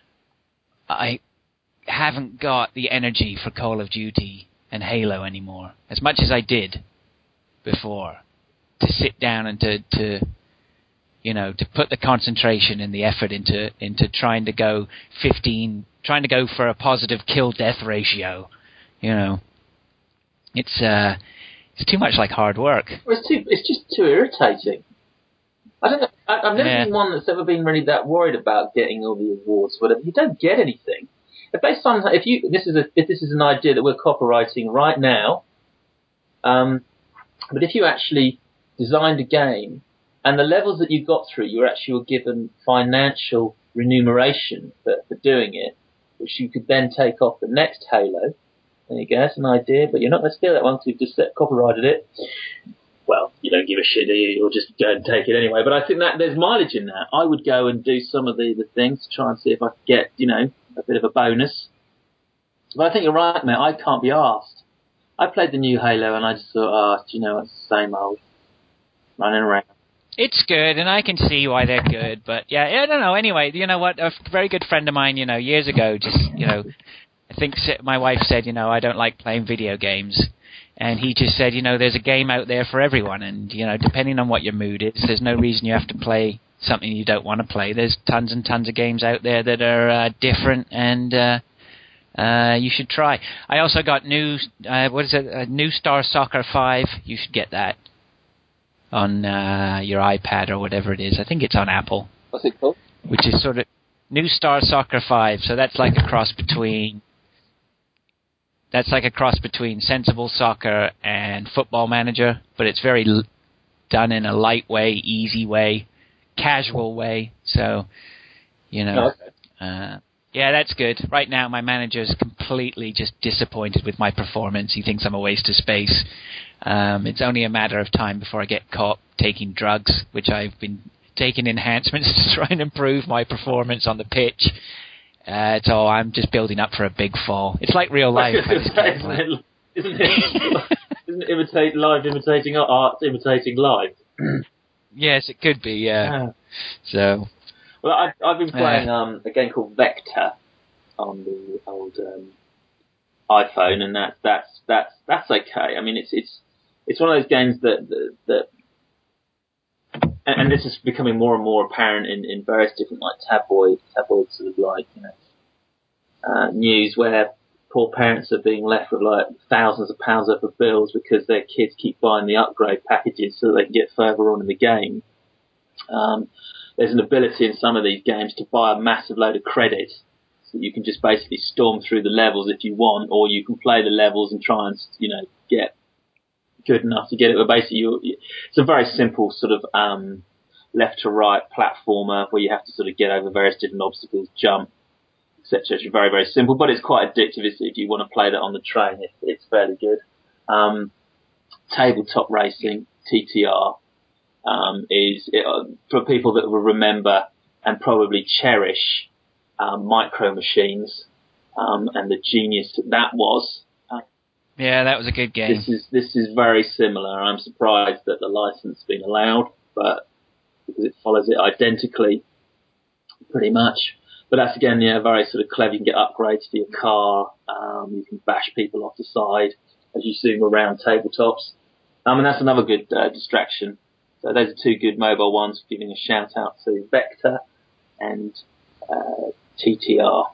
I haven't got the energy for Call of Duty and Halo anymore, as much as I did before, to sit down and to, to you know, to put the concentration and the effort into into trying to go fifteen, trying to go for a positive kill-death ratio. You know, it's uh, it's too much like hard work. Well, it's too, it's just too irritating. I don't know. I, I've never Yeah. been one that's ever been really that worried about getting all the awards. Whatever, you don't get anything. If they somehow, if you, this is a, if this is an idea that we're copywriting right now, um, but if you actually designed a game and the levels that you got through, you actually were given financial remuneration for, for doing it, which you could then take off the next Halo. There you go, that's an idea, but you're not going to steal that one because you've just set, copyrighted it. Well, you don't give a shit, do you? You'll just go and take it anyway. But I think that there's mileage in that. I would go and do some of the, the things to try and see if I could get, you know, a bit of a bonus. But I think you're right, mate. I can't be arsed. I played the new Halo and I just thought, oh, do you know, it's the same old. Running around. It's good, and I can see why they're good, but yeah, I don't know. Anyway, you know what? A very good friend of mine, you know, years ago, just, you know, I think my wife said, you know, I don't like playing video games. And he just said, you know, there's a game out there for everyone. And, you know, depending on what your mood is, there's no reason you have to play something you don't want to play. There's tons and tons of games out there that are uh, different and uh, uh, you should try. I also got new, uh, what is it, uh, New Star Soccer five. You should get that on uh, your iPad or whatever it is. I think it's on Apple. What's it called? Which is sort of New Star Soccer five. So that's like a cross between... That's like a cross between Sensible Soccer and Football Manager, but it's very l- done in a light way, easy way, casual way. So, you know, okay. uh, yeah, that's good. Right now, my manager's completely just disappointed with my performance. He thinks I'm a waste of space. Um, it's only a matter of time before I get caught taking drugs, which I've been taking enhancements to try and improve my performance on the pitch. Uh, so I'm just building up for a big fall. It's like real life. I just say, isn't it? Isn't it? Isn't it imitate live imitating art, imitating live? Yes, it could be. Yeah. Yeah. So. Well, I've, I've been playing Uh, um, a game called Vector on the old um, iPhone, and that's that's that's that's okay. I mean, it's it's it's one of those games that that. that And, and this is becoming more and more apparent in, in various different like tabloid, tabloid sort of like you know uh, news where poor parents are being left with like thousands of pounds worth of bills because their kids keep buying the upgrade packages so that they can get further on in the game. Um, there's an ability in some of these games to buy a massive load of credits, so you can just basically storm through the levels if you want, or you can play the levels and try and you know get good enough to get it. But basically, you, it's a very simple sort of um, left to right platformer where you have to sort of get over various different obstacles, jump, et cetera. It's very, very simple, but it's quite addictive if you want to play that on the train. It's, it's fairly good. Um, tabletop racing, T T R, um, is it, uh, for people that will remember and probably cherish um, Micro Machines um, and the genius that that was. yeah, that was a good game. This is this is very similar. I'm surprised that the license has been allowed, but because it follows it identically, pretty much. But that's again, yeah, very sort of clever. You can get upgrades for your car. Um, you can bash people off the side as you zoom around tabletops. Um, and that's another good uh, distraction. So those are two good mobile ones. Giving a shout out to Vector and uh, T T R.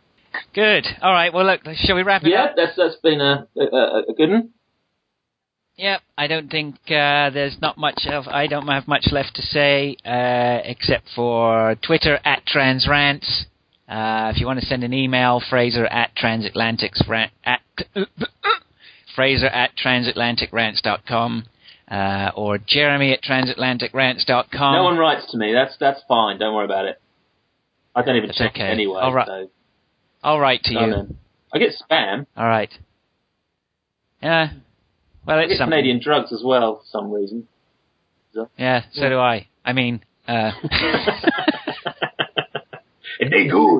Good. All right. Well, look, shall we wrap it Yeah, up? that's that's been a, a, a good one. Yep, I don't think uh, there's not much of. I don't have much left to say uh, except for Twitter at Transrants. Uh, if you want to send an email, Fraser at transatlantics rant at Fraser at transatlantic rants dot com uh, or Jeremy at transatlantic rants dot com. No one writes to me. That's that's fine. Don't worry about it. I don't even That's check okay. it anyway. I'll, ri- so. I'll write to No, you. no. I get spam. All right. Yeah. Well, I it's get something. Canadian drugs as well for some reason. So. Yeah, so Yeah. do I. I mean, uh... It ain't good.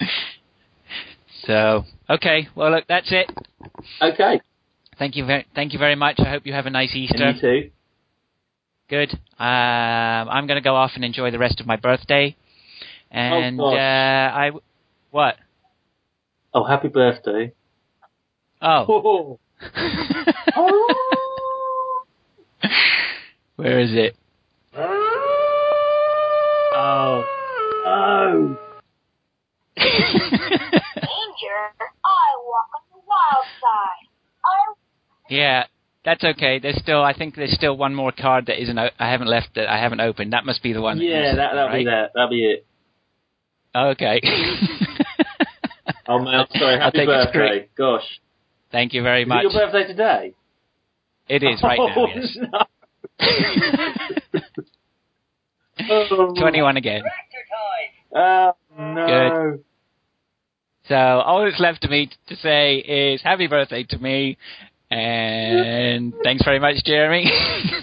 So, okay. Well, look, that's it. Okay. Thank you very, thank you very much. I hope you have a nice Easter. And you too. Good. Um, I'm going to go off and enjoy the rest of my birthday. And Oh, uh, gosh. I, what? Oh, happy birthday. Oh, Oh. where is it? Oh. Oh. Danger! I walk on the wild side. I Yeah, that's okay. There's still, I think there's still one more card that isn't. O- I haven't left that I haven't opened. That must be the one. That Yeah, missed, that, that'll right? be that. That'll be it. Okay. Oh, man, sorry. I'll Happy take a birthday. screen. Gosh. Thank you very Is much. it your birthday today? It is right now. Oh, Yes. no. Oh. twenty-one again. tractor time. Oh, no. So all that's left to me to say is happy birthday to me, and thanks very much, Jeremy.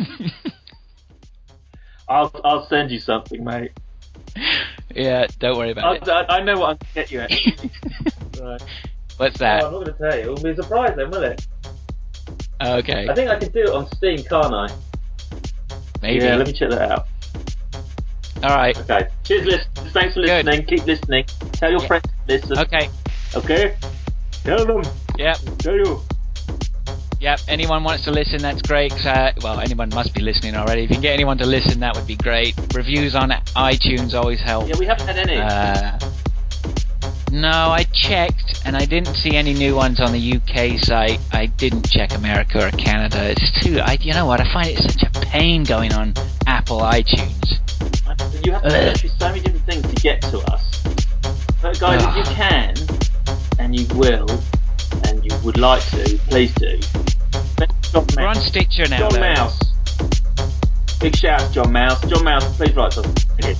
I'll I'll send you something, mate. Yeah, don't worry about I, it. I, I know what I'm going to get you at. Right. What's Oh, that? I'm not going to tell you. It'll be a surprise then, will it? Okay, I think I can do it on Steam, can't I? maybe. Yeah, let me check that out. All right. Okay. Cheers, listeners. Thanks for Good. listening. Keep listening. Tell your Yeah. friends to listen. Okay. Okay? Tell them. Yep. Tell you. Yep. Anyone wants to listen, that's great. Uh, well, anyone must be listening already. If you can get anyone to listen, that would be great. Reviews on iTunes always help. Yeah, we haven't had any. Uh, no, I checked, and I didn't see any new ones on the U K site. I didn't check America or Canada. It's too. I, you know what? I find it such a pain going on Apple iTunes. You have to Ugh. search for so many different things to get to us. But guys, if you Ugh. can, and you will, and you would like to, please do. John We're on Mouse. Stitcher now, John though. Mouse. Big shout out to John Mouse. John Mouse, please write something.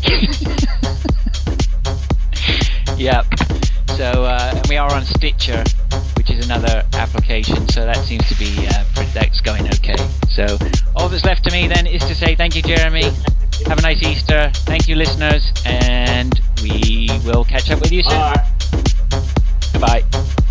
Yep. So, uh, and we are on Stitcher, which is another application, so that seems to be, uh, pretty, that's going okay. So, all that's left to me then is to say thank you, Jeremy. Have a nice Easter. Thank you, listeners, and we will catch up with you soon. Alright. Goodbye.